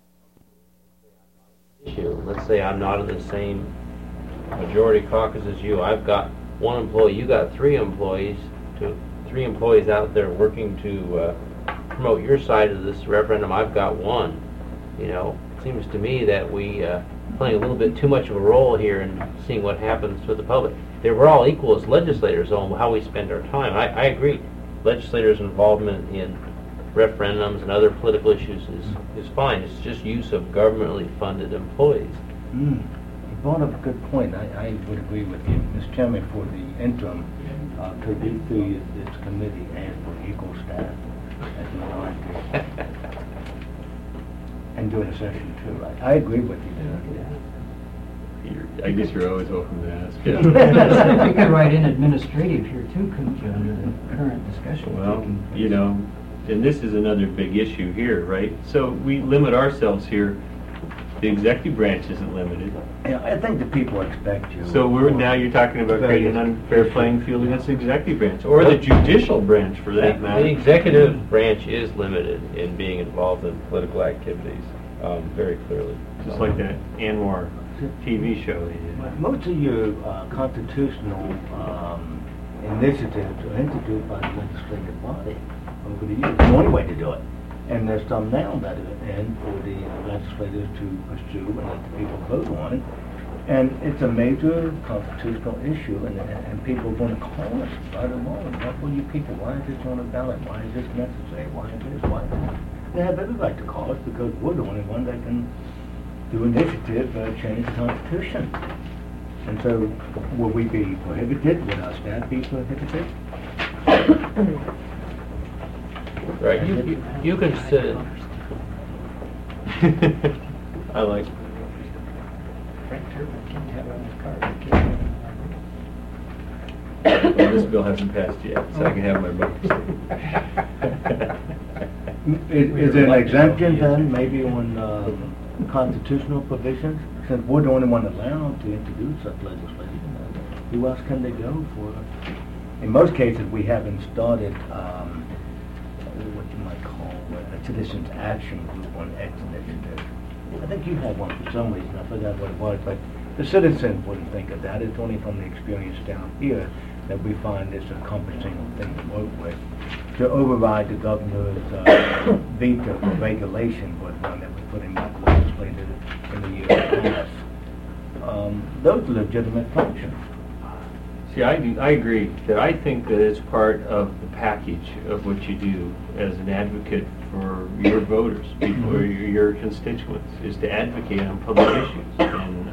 it. Issue. Let's say I'm not in the same majority caucus as you. I've got 1 employee, you got 3 employees, 3 employees out there working to promote your side of this referendum. I've got 1. It seems to me that we playing a little bit too much of a role here in seeing what happens with the public. We're all equal as legislators on how we spend our time. I agree. Legislators' involvement in referendums and other political issues is fine. It's just use of governmentally funded employees. You brought up a good point. I would agree with you. Mr. Chairman, for the interim, could we through this committee ask for equal staff That's my idea. And doing a session too. I agree with you there. I guess you're always welcome to ask. You could write in administrative here too, couldn't you, under the current discussion? Well, you know, and this is another big issue here, right? So we limit ourselves here. The executive branch isn't limited. Yeah, I think the people expect you. So now you're talking about creating an unfair playing field against the executive branch, or the judicial branch for that matter. The executive branch is limited in being involved in political activities, very clearly. Just like that Anwar TV show they did. Most of your constitutional initiatives are introduced by the legislative body over the years. It's the only way to do it. And there's some now that are in for the legislators to pursue and let the people vote on it. And it's a major constitutional issue, and people are going to call us right along. What will you people? Why is this on the ballot? Why is this necessary? Why is this? Why is that? They have every right to call us because we're the only one that can do initiative change the Constitution. And so, will we be prohibited? Will our staff be prohibited? Right, you can sit. I like. Frank Turbin can't have it on his card. He can't have it on Well, this bill hasn't passed yet, so I can have my vote. Is there an exemption then, maybe on constitutional provisions? Since we're the only one allowed to introduce such legislation, who else can they go for? In most cases, we haven't started what you might call a citizens' action group on X initiative. I think you had one for some reason, I forgot what it was, but the citizens wouldn't think of that. It's only from the experience down here that we find this encompassing thing to work with. To override the governor's veto for regulation was one that we put in by the legislature in the years past. Those are legitimate functions. See, I agree that I think that it's part of the package of what you do as an advocate for your voters, people, or your constituents, is to advocate on public issues. And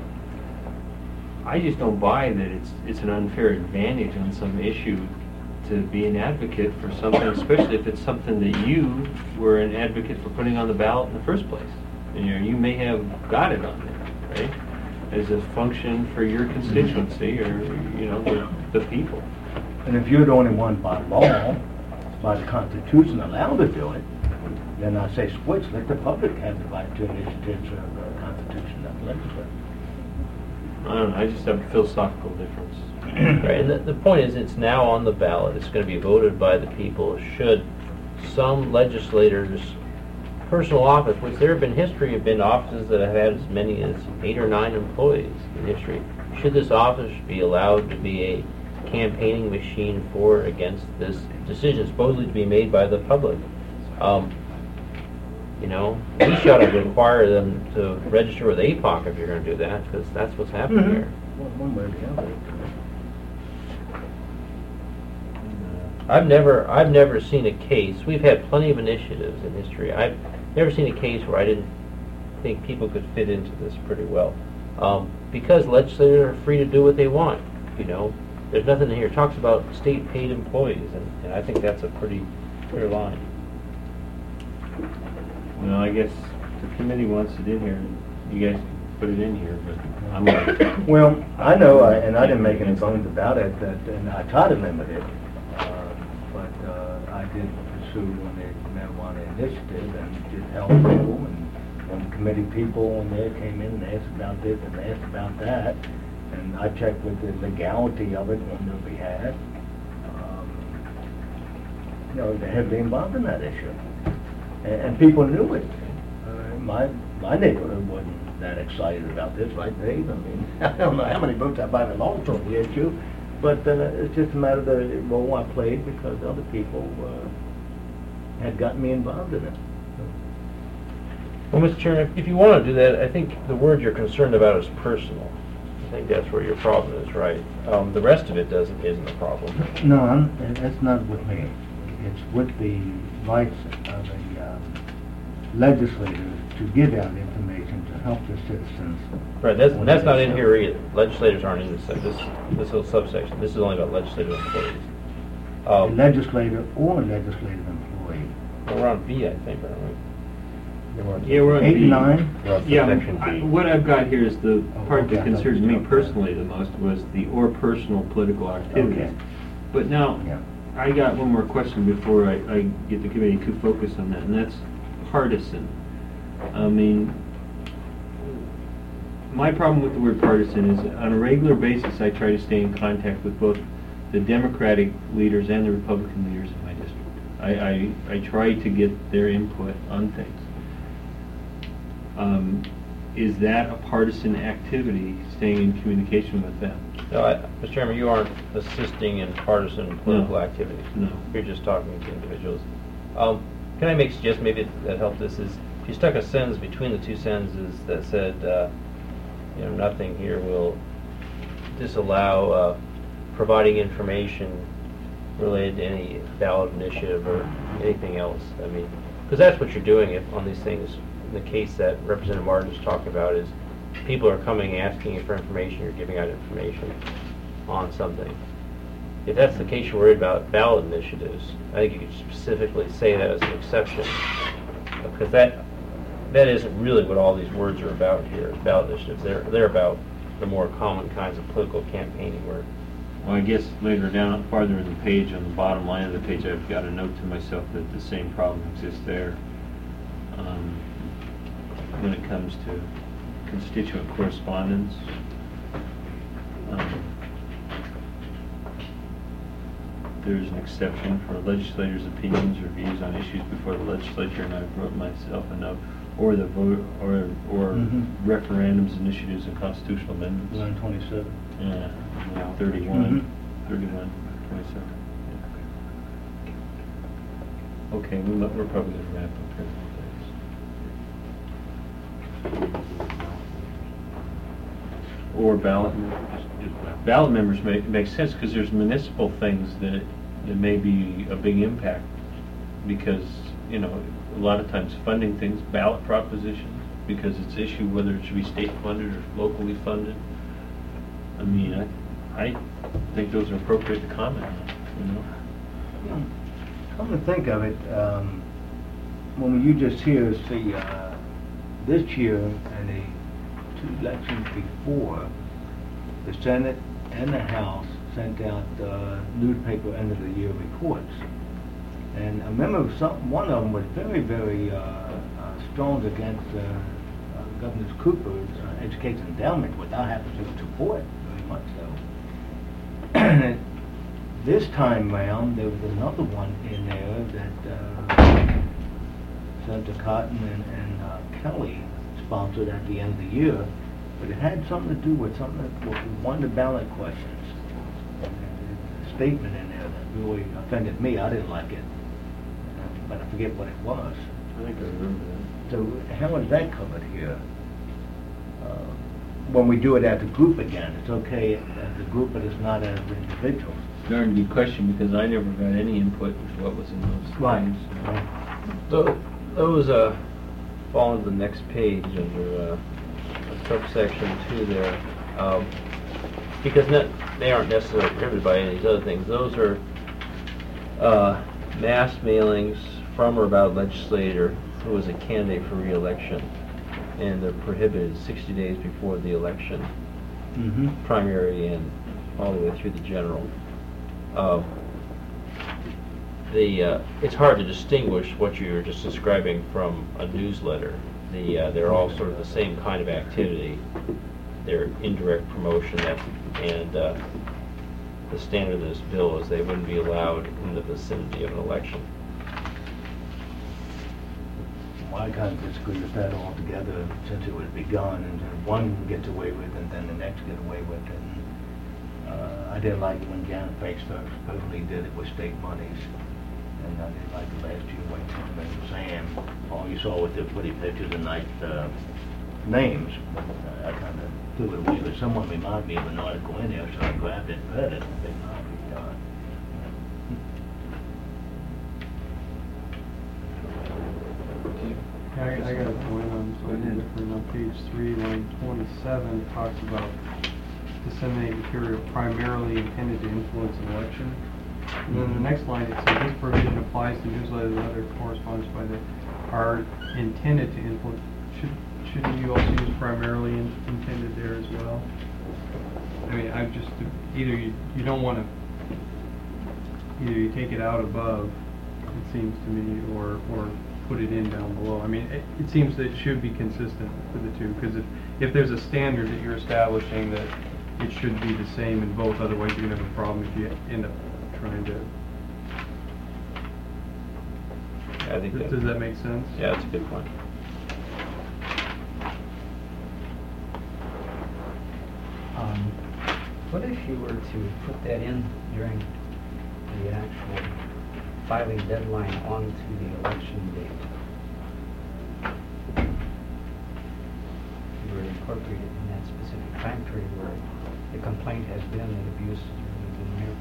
I just don't buy that it's an unfair advantage on some issue to be an advocate for something, especially if it's something that you were an advocate for putting on the ballot in the first place. And, you may have got it on there, right? As a function for your constituency or, the people. And if you're the only one by law, by the Constitution allowed to do it, then I say switch, let the public have the right to initiatives of the Constitution of the legislature. I don't know, I just have a philosophical difference. Right, and the point is, it's now on the ballot. It's going to be voted by the people. Should some legislators' personal office, which there have been history, have been offices that have had as many as 8 or 9 employees in history, should this office be allowed to be a campaigning machine for or against this decision supposedly to be made by the public? We should require them to register with APOC if you're going to do that, because that's what's happening here. One way or the other. I've never seen a case. We've had plenty of initiatives in history. I've never seen a case where I didn't think people could fit into this pretty well, because legislators are free to do what they want. There's nothing in here. It talks about state-paid employees, and I think that's a pretty clear line. Well, I guess the committee wants it in here. You guys can put it in here, but I'm like... Well, I know, and I didn't make any bones about it, and I tried to limit it, but I did pursue on the marijuana initiative and did help people, and committee people when they came in and asked about this and asked about that, and I checked with the legality of it on their behalf. They're heavily involved in that issue. And people knew it. My neighborhood wasn't that excited about this, right, Dave? I mean, I don't know how many votes I buy lost on the issue, but it's just a matter of the role I played because other people had gotten me involved in it. Well, Mr. Chairman, if you want to do that, I think the word you're concerned about is personal. I think that's where your problem is, right? The rest of it isn't a problem. No, that's not with me. It's with the rights of the legislators to give out information to help the citizens. Right, that's not in here either. Legislators aren't in this whole subsection. This is only about legislative employees. A legislator or a legislative employee We're on B, I think, aren't we? Yeah, we're on 8 B. and 9? We're on Yeah, section B. what I've got here is the part okay, that I thought concerns you me were talking personally the most was the or personal political activities. Okay. But now, Yeah. I got one more question before I get the committee to focus on that, and that's partisan. I mean, my problem with the word partisan is on a regular basis I try to stay in contact with both the Democratic leaders and the Republican leaders in my district. I try to get their input on things. Is that a partisan activity, staying in communication with them? No, Mr. Chairman, you aren't assisting in partisan political No. activities. No. You're just talking to individuals. Can I make a suggestion, maybe that helped this, is if you stuck a sentence between the two sentences that said, nothing here will disallow providing information related to any ballot initiative or anything else. I mean, because that's what you're doing on these things. The case that Representative Martin is talking about is people are coming asking you for information, you're giving out information on something. If that's the case, you're worried about ballot initiatives, I think you could specifically say that as an exception, because that isn't really what all these words are about here, ballot initiatives. They're about the more common kinds of political campaigning work. Well, I guess later down, farther in the page, on the bottom line of the page, I've got a note to myself that the same problem exists there. When it comes to constituent correspondence. There's an exception for legislators' opinions or views on issues before the legislature, and I've wrote myself a note, or the vote, or referendums, initiatives, and constitutional amendments. 127. Yeah, 31, Mhm. 31, 27. Okay, we're probably going to wrap up here. Or ballot members make sense because there's municipal things that may be a big impact because a lot of times funding things, ballot propositions, because it's issued whether it should be state funded or locally funded. I mean, I think those are appropriate to comment on. Come to think of it, when you just hear see this year and the two elections before, the Senate and the House sent out newspaper end of the year reports. And I remember one of them was very, very strong against Governor Cooper's education endowment, which I happen to support very much so. This time round, there was another one in there that Senator Cotton and Kelly sponsored at the end of the year, but it had something to do with one of the ballot questions. A statement in there that really offended me. I didn't like it, but I forget what it was. I think I remember that. So how is that covered here? When we do it as a group again, it's okay as a group, but it's not as individuals. Darn good question because I never got any input with what was in those Right. things. Those fall into the next page under subsection 2 there, because they aren't necessarily prohibited by any of these other things. Those are mass mailings from or about a legislator who is a candidate for re-election, and they're prohibited 60 days before the election, primary and all the way through the general. It's hard to distinguish what you're just describing from a newsletter. They're all sort of the same kind of activity. They're indirect promotion, and the standard of this bill is they wouldn't be allowed in the vicinity of an election. Well, I kind of disagree with that altogether, since it would be gone, and then one gets away with it, and then the next get away with it. And, I didn't like it when Janet Fakes supposedly did it with state monies, and I didn't like it last year when Tim and Sam, all you saw with the pretty pictures and nice names. But, I kind of threw it away, but someone reminded me of an article in there, so I grabbed it and read it, and they not be done. I got a point on something different. On page 3, line 27, it talks about disseminate material primarily intended to influence an election. And then the next line, it says, this provision applies to newsletters and other correspondence by the, are intended to influence. Shouldn't you also use primarily intended there as well? I mean, I just, either you don't want to, either you take it out above, it seems to me, or put it in down below. I mean, it seems that it should be consistent for the two, because if there's a standard that you're establishing, that it should be the same in both, otherwise you're going to have a problem if you end up trying to. I think Does that make sense? Yeah, that's a good point. What if you were to put that in during the actual filing deadline onto the election date? You were to incorporate it in that specific time period where the complaint has been that abuse has really been there.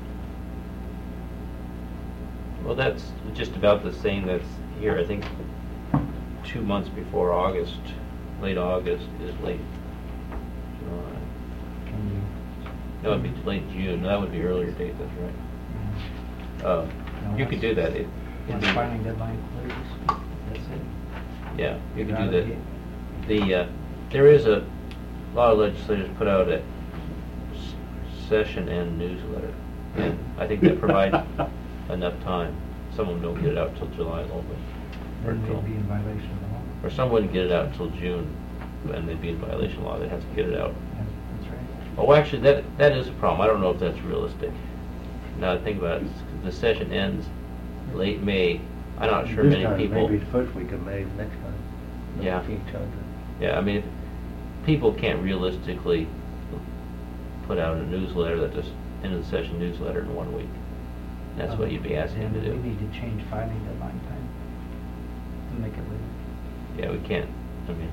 Well, that's just about the same that's here. I think 2 months before August, late August is late July. Can you? No, it'd be late June. That would be earlier date, that's right. You could do that. Once filing deadline closes, that's it. Yeah, you could You're out do of that. the gate. There is a lot of legislators put out a session end newsletter, and I think that provides enough time. Some of them don't get it out till July, won't they? Then they'd be in violation of the law. Or some wouldn't get it out until June, and they'd be in violation of law. They'd have to get it out. That's right. Oh, actually, that is a problem. I don't know if that's realistic. Now that I think about it, the session ends late May. I'm not sure This many time, people. Maybe the first week of May next time. Yeah. 1900. Yeah, I mean, people can't realistically put out a newsletter that just end of the session newsletter in 1 week. That's what you'd be asking them to And do. we need to change filing deadline time and make it later. Yeah, we can't. I mean,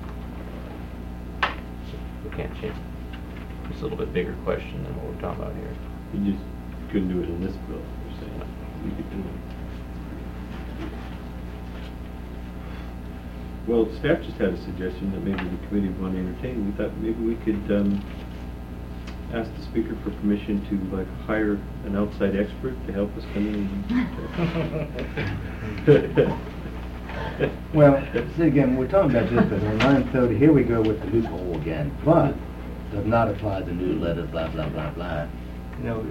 we can't change. It's a little bit bigger question than what we're talking about here. You just couldn't do it in this bill, you're saying. You could do it. Well, staff just had a suggestion that maybe the committee would want to entertain. We thought maybe we could ask the speaker for permission to like hire an outside expert to help us come in and Well, see again, we're talking about this, but on 930, here we go with the loophole again, but does not apply to newsletters, blah, blah, blah, blah. You know,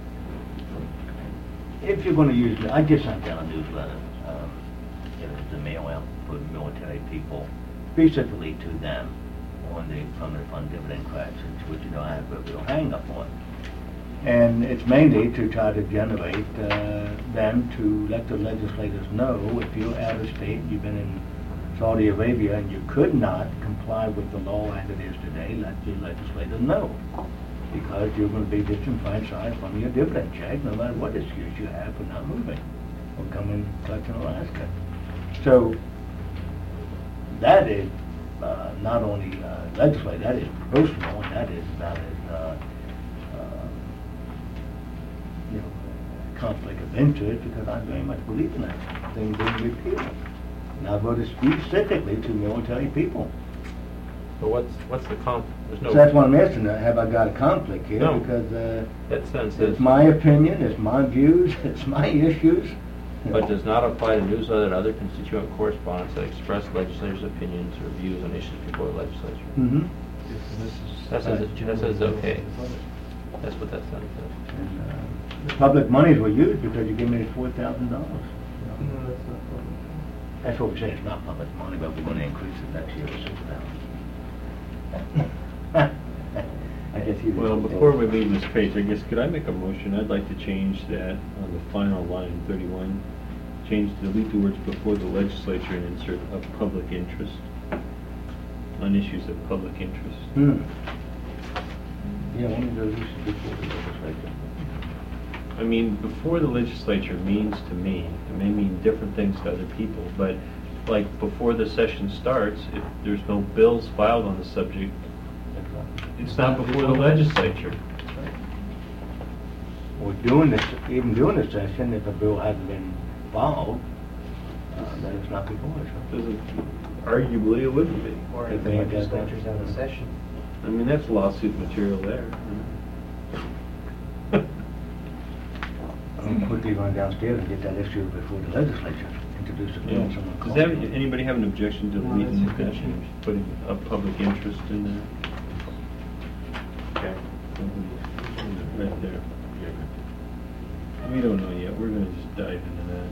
if you're going to use, I just sent down a newsletter, to mail out for military people, specifically to them on the permanent fund dividend crisis, which I have a real hang up on. And it's mainly to try to generate them to let the legislators know if you're out of state, you've been in Saudi Arabia, and you could not comply with the law as it is today, let the legislators know. Because you're going to be disenfranchised from your dividend check, no matter what excuse you have for not moving or coming to Alaska. So that is not only legislative, that is personal, and that is about as conflict of interest, because I very much believe in that thing being repealed. And I voted specifically to military people. But what's the there's no. So that's what I'm asking, have I got a conflict here? No. Because That sentence it's says, my opinion, it's my views, it's my issues. but does not apply to newsletter and other constituent correspondence that express legislators' opinions or views on issues before the legislature. Mm-hmm. That says okay. That's what that sentence says. And, public monies were used because you gave me $4,000. No, that's not public. That's what we're saying, it's not public money, but we're gonna increase it next year to $6,000. I guess you. Well, before we leave this page, I guess, could I make a motion? I'd like to change that on the final line, 31. Change, delete the words before the legislature and insert of public interest on issues of public interest. Yeah, one of those issues before the legislature. I mean, before the legislature means to me, it may mean different things to other people, but like before the session starts, if there's no bills filed on the subject, it's not before the legislature. Or during this, even during the session, if a bill hasn't been filed, then it's not before us. Doesn't, arguably it wouldn't be. Or if the legislature's out of session. I mean, that's lawsuit material there. Put the quickly run downstairs and get that issue before the legislature, introduce a bill. Someone Does call that, me. anybody have an objection to No, deleting that's a good that, change. putting a public interest in there? Okay. Right there. We don't know yet, we're gonna just dive into that.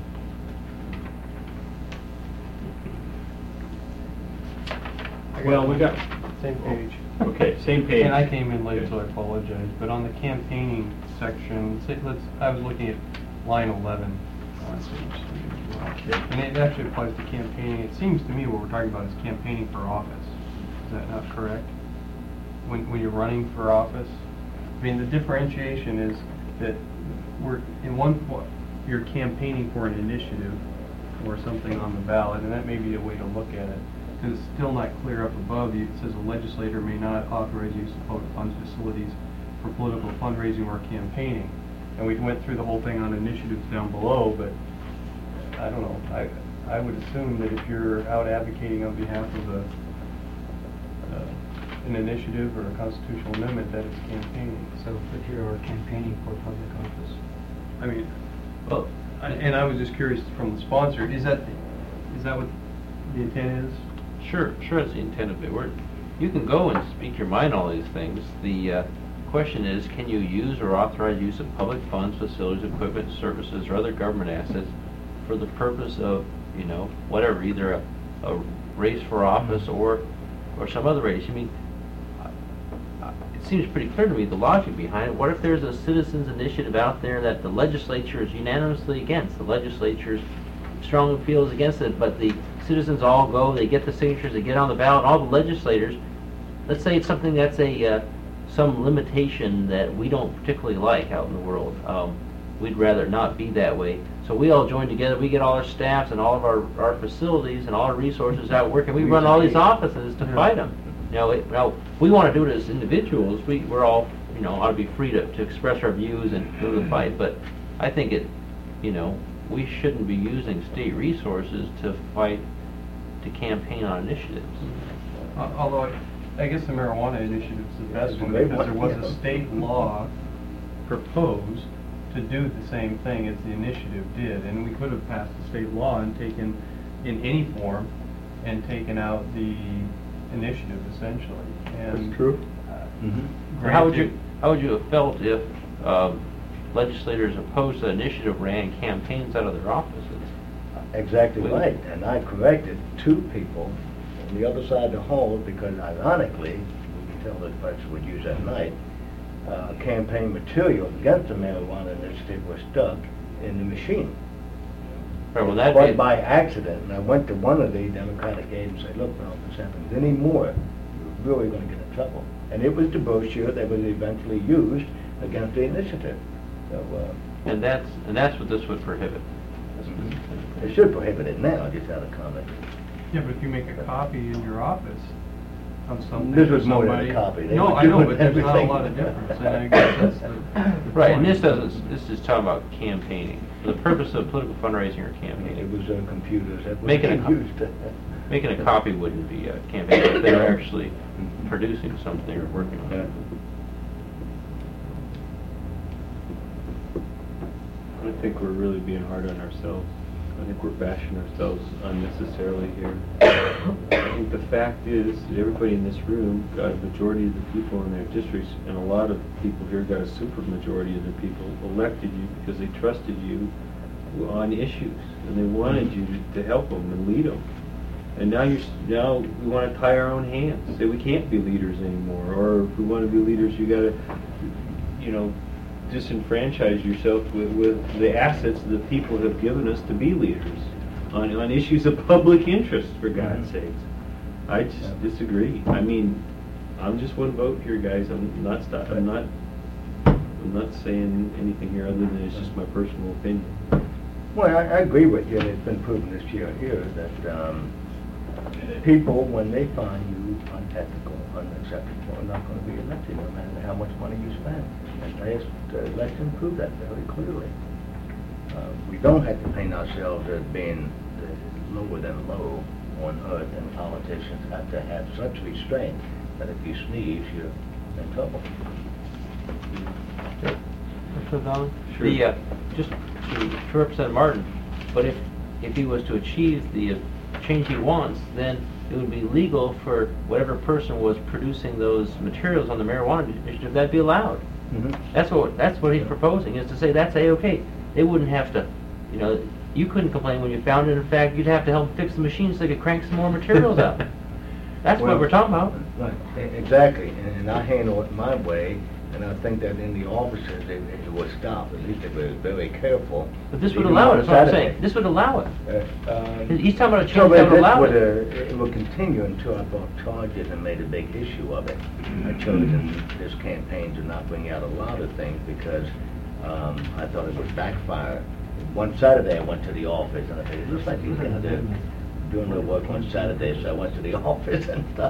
Well, we got, Same page. okay, same page. And I came in late, Okay. so I apologize, but on the campaigning section, I was looking at line 11 on page 3 as well. And it actually applies to campaigning. It seems to me what we're talking about is campaigning for office. Is that not correct? When you're running for office? I mean, the differentiation is that you're campaigning for an initiative or something on the ballot, and that may be a way to look at it. Because it's still not clear up above, it says a legislator may not authorize use of public funds facilities for political fundraising or campaigning. And we went through the whole thing on initiatives down below, but I don't know. I would assume that if you're out advocating on behalf of an initiative or a constitutional amendment, that it's campaigning. So if you're campaigning for public office. I mean, well, and I was just curious from the sponsor, is that what the intent is? Sure, that's the intent of it. You can go and speak your mind on all these things. The question is, can you use or authorize use of public funds, facilities, equipment, services, or other government assets for the purpose of, whatever, either a race for office or some other race? I mean, it seems pretty clear to me the logic behind it. What if there's a citizens initiative out there that the legislature is unanimously against? The legislature strongly feels against it, but the citizens all go, they get the signatures, they get on the ballot, all the legislators, let's say it's something that's some limitation that we don't particularly like out in the world. We'd rather not be that way. So we all join together, we get all our staffs and all of our facilities and all our resources out working. We run all these offices to fight them. We want to do it as individuals. We're all, ought to be free to express our views and do the fight. But I think we shouldn't be using state resources to fight, to campaign on initiatives. Although, I guess the marijuana initiative is the best one, Great because there was one, a yeah. state law proposed to do the same thing as the initiative did, and we could have passed the state law and taken, in any form, and taken out the initiative, essentially. And, That's true. How would granted- you have felt if legislators opposed the initiative ran campaigns out of their offices? Exactly right, and I corrected 2 people on the other side of the hall because ironically, we can tell the person would use at night, campaign material against the marijuana initiative was stuck in the machine. Right, well, It that was by accident, and I went to one of the Democratic aides and said, look, now if this happens anymore, you're really going to get in trouble. And it was the brochure that was eventually used against the initiative. So, and that's what this would prohibit. they should prohibit it now, just out of comment. Yeah, but if you make a copy in your office of something. This was for more than a somebody- copy. They No, were I know, doing but there's not a everything. lot of difference, and I guess that's the Right, and point. this is talking about campaigning, for the purpose of political fundraising or It campaigning. was computers that were Making a being co- used. Making a copy wouldn't be a campaign, if they're actually producing something or working on Yeah. it. I think we're really being hard on ourselves. I think we're bashing ourselves unnecessarily here. I think the fact is that everybody in this room got a majority of the people in their districts, and a lot of people here got a super majority of the people elected you because they trusted you on issues, and they wanted you to help them and lead them. And now we want to tie our own hands, say we can't be leaders anymore, or if we want to be leaders, you got to, disenfranchise yourself with the assets the people have given us to be leaders on issues of public interest, for God's sakes. I just disagree. I mean, I'm just one vote here, guys. I'm not saying anything here other than it's just my personal opinion. Well, I agree with you, and it's been proven this year here that people, when they find you unethical, unacceptable, are not going to be elected, no matter how much money you spend. And last election proved that very clearly. We don't have to paint ourselves as being lower than low on earth, and politicians have to have such restraint that if you sneeze, you're in trouble. Mr. O'Donnell? Sure. The, just to Representative Martin, but if he was to achieve the change he wants, then it would be legal for whatever person was producing those materials on the marijuana initiative, that'd be allowed. Mhm. That's what he's proposing, is to say that's A-okay. They wouldn't have to, you know, you couldn't complain when you found it. In fact, you'd have to help fix the machine so they could crank some more materials out. That's what Well, we're talking about. Right, exactly, and I handle it my way, and I think that in the offices, it would stop, at least if they were very careful. But this would Even allow on it, is what I'm Saturday. saying. This would allow it. He's talking about a change So that would allow would, it. it would continue until I brought charges and made a big issue of it. I chose in this campaign to not bring out a lot of things because I thought it would backfire. One Saturday I went to the office and I said, it looks like these guys are doing their work on Saturday, so I went to the office and stuff.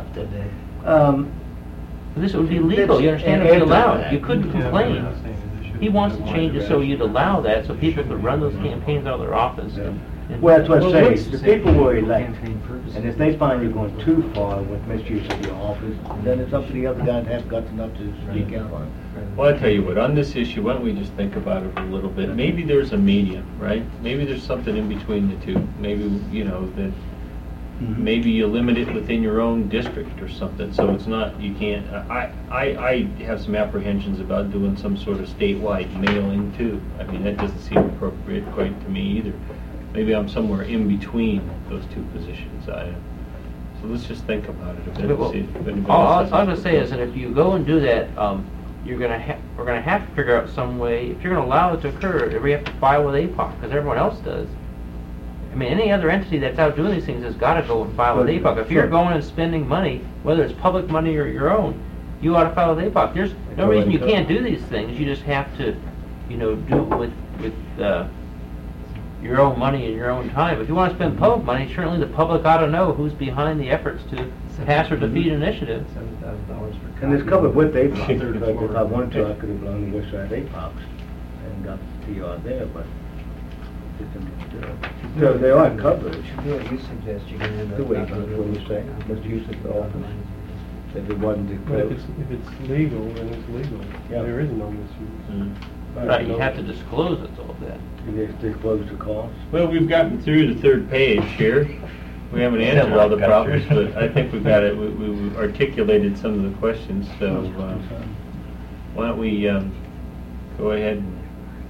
But this would be legal, you understand, it would be allowed. You couldn't complain. He wants to change it so you'd allow that, so people could run those campaigns out of their office. and- Well, that's what I Well, say, what's the the people were campaign elected, purposes? and if they find you're going too far with misuse of your office, then it's up to the other guy to have guts enough to speak out on it. Well, I tell you what, on this issue, why don't we just think about it a little bit? Maybe there's a medium, right? Maybe there's something in between the two. Maybe, you know, that maybe you limit it within your own district or something, so it's not, you can't, I have some apprehensions about doing some sort of statewide mailing too. I mean, that doesn't seem appropriate quite to me either. Maybe I'm somewhere in between those two positions. So let's just think about it a bit. Well, See if anybody all else I'm has gonna say is that if you go and do that, we're gonna have to figure out some way, if you're gonna allow it to occur, we have to file with APOC, because everyone else does. I mean, any other entity that's out doing these things has gotta go and file with APOC. If you're Sure. going and spending money, whether it's public money or your own, you ought to file with APOC. There's no reason you can't do these things, you just have to, you know, do it with your own money and your own time. If you wanna spend public money, certainly the public ought to know who's behind the efforts to pass or defeat an initiative. $7,000 for. And it's covered with APOC, Third in fact, if floor. I wanted to, I could have blown the west side APOCs and got the PR there, but it didn't. So they are covered. Should do what you suggest, you can end up. Do we, not that's being what able we to- say. Let's use it for all. If it wasn't But if disclosed. it's legal, then it's legal. Yeah. There is no misuse. Right, you have to disclose it, all that. You just disclose the cost. Well, we've gotten through the third page here. We haven't answered all the problems, but I think we've got it, we've articulated some of the questions, so why don't we go ahead and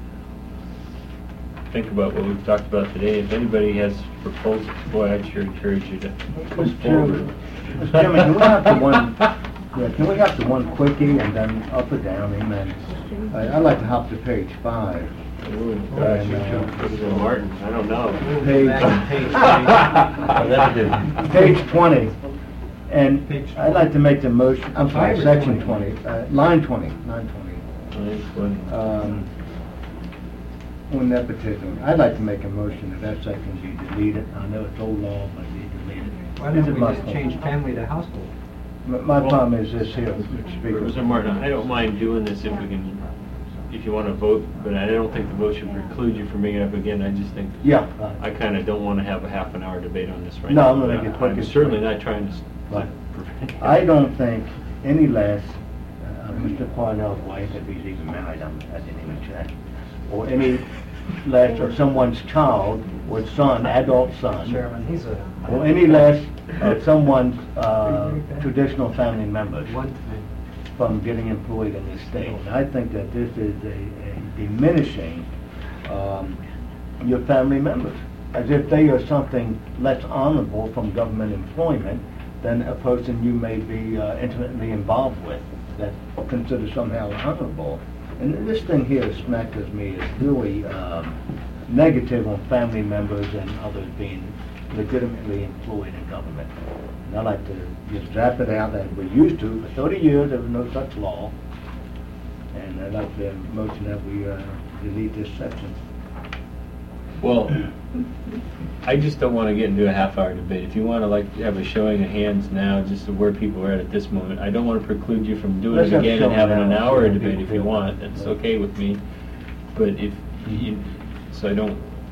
think about what we've talked about today. If anybody has proposals, boy, I'd sure encourage you to come Mr. Chairman, forward. Mr. Chairman, can we have the one, yeah, can we have the one quickie and then up or down, amen? I'd like to hop to page 5. Ooh, gosh, Mr. Martin, I don't know. Page 20. And I'd like to make the motion, I'm sorry, section 20, line 20, line 20. On nepotism, I'd like to make a motion that that section be deleted. I know it's old law, but be deleted. Why This don't is we my just fault. change family to household? My problem is this here, Mr. Speaker. Mr. Martin, I don't mind doing this if we can, if you want to vote, but I don't think the vote should preclude you from bringing it up again. I just think, Yeah. I kind of don't want to have a half an hour debate on this right No, now. I'm gonna get quick I'm and certainly straight. not trying to Right. prevent it. I don't think any less, Mr. Parnell's wife, if he's even married, I didn't even check, or any less of someone's child or son, adult son, Chairman, he's a. or any less of someone's traditional family members One time. from getting employed in this state. And I think that this is a diminishing your family members, as if they are something less honorable from government employment than a person you may be intimately involved with that considered somehow honorable. And this thing here smackers me as really negative on family members and others being legitimately employed in government. And I'd like to just drop it out as we used to. For 30 years, there was no such law. And I'd like to motion that we delete this section. Well, I just don't want to get into a half-hour debate. If you want to like have a showing of hands now, just of where people are at this moment, I don't want to preclude you from doing Let's it have again show and having an now, hour see of how debate people if you feel. want. That's Right. okay with me. But if you, so I don't.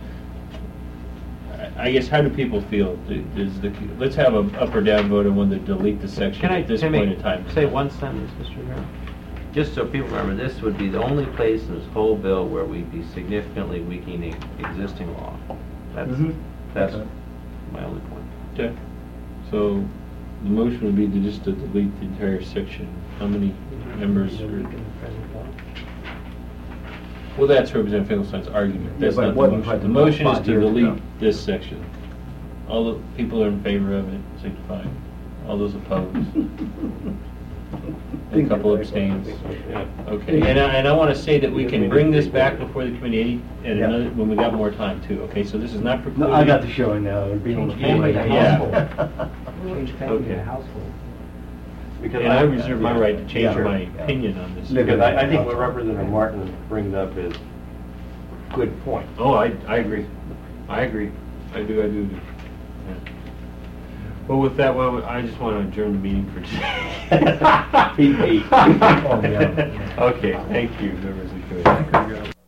I guess how do people feel? Let's have a up or down vote on whether to delete the section Can I at this can point I in time. say one sentence, Mr. Mayor? just so people remember, this would be the only place in this whole bill where we'd be significantly weakening existing law. That's, that's my only point. Okay. So the motion would be to just to delete the entire section. How many members? Is there a are- week in the present law? Well, that's Representative Finkelstein's argument. Yeah, That's but not it the wasn't motion. like The the motion is 5 to years delete ago. this section. All the people are in favor of it, signify. All those opposed? A couple abstains. Okay, and I want to say that we can bring this back before the committee at Yeah. another, when we got more time too, okay? So this is not precluding. No, I got the showing now, it'd be on the Change family. family to Yeah. household. Change family Okay. to household. And I reserve my right to change Yeah. my Yeah. opinion on this. Because I think what Representative Martin brings up is good point. Oh, I agree. I agree. I do. Yeah. Well, with that, I just want to adjourn the meeting for today. Pete. Okay, thank you, members of the committee.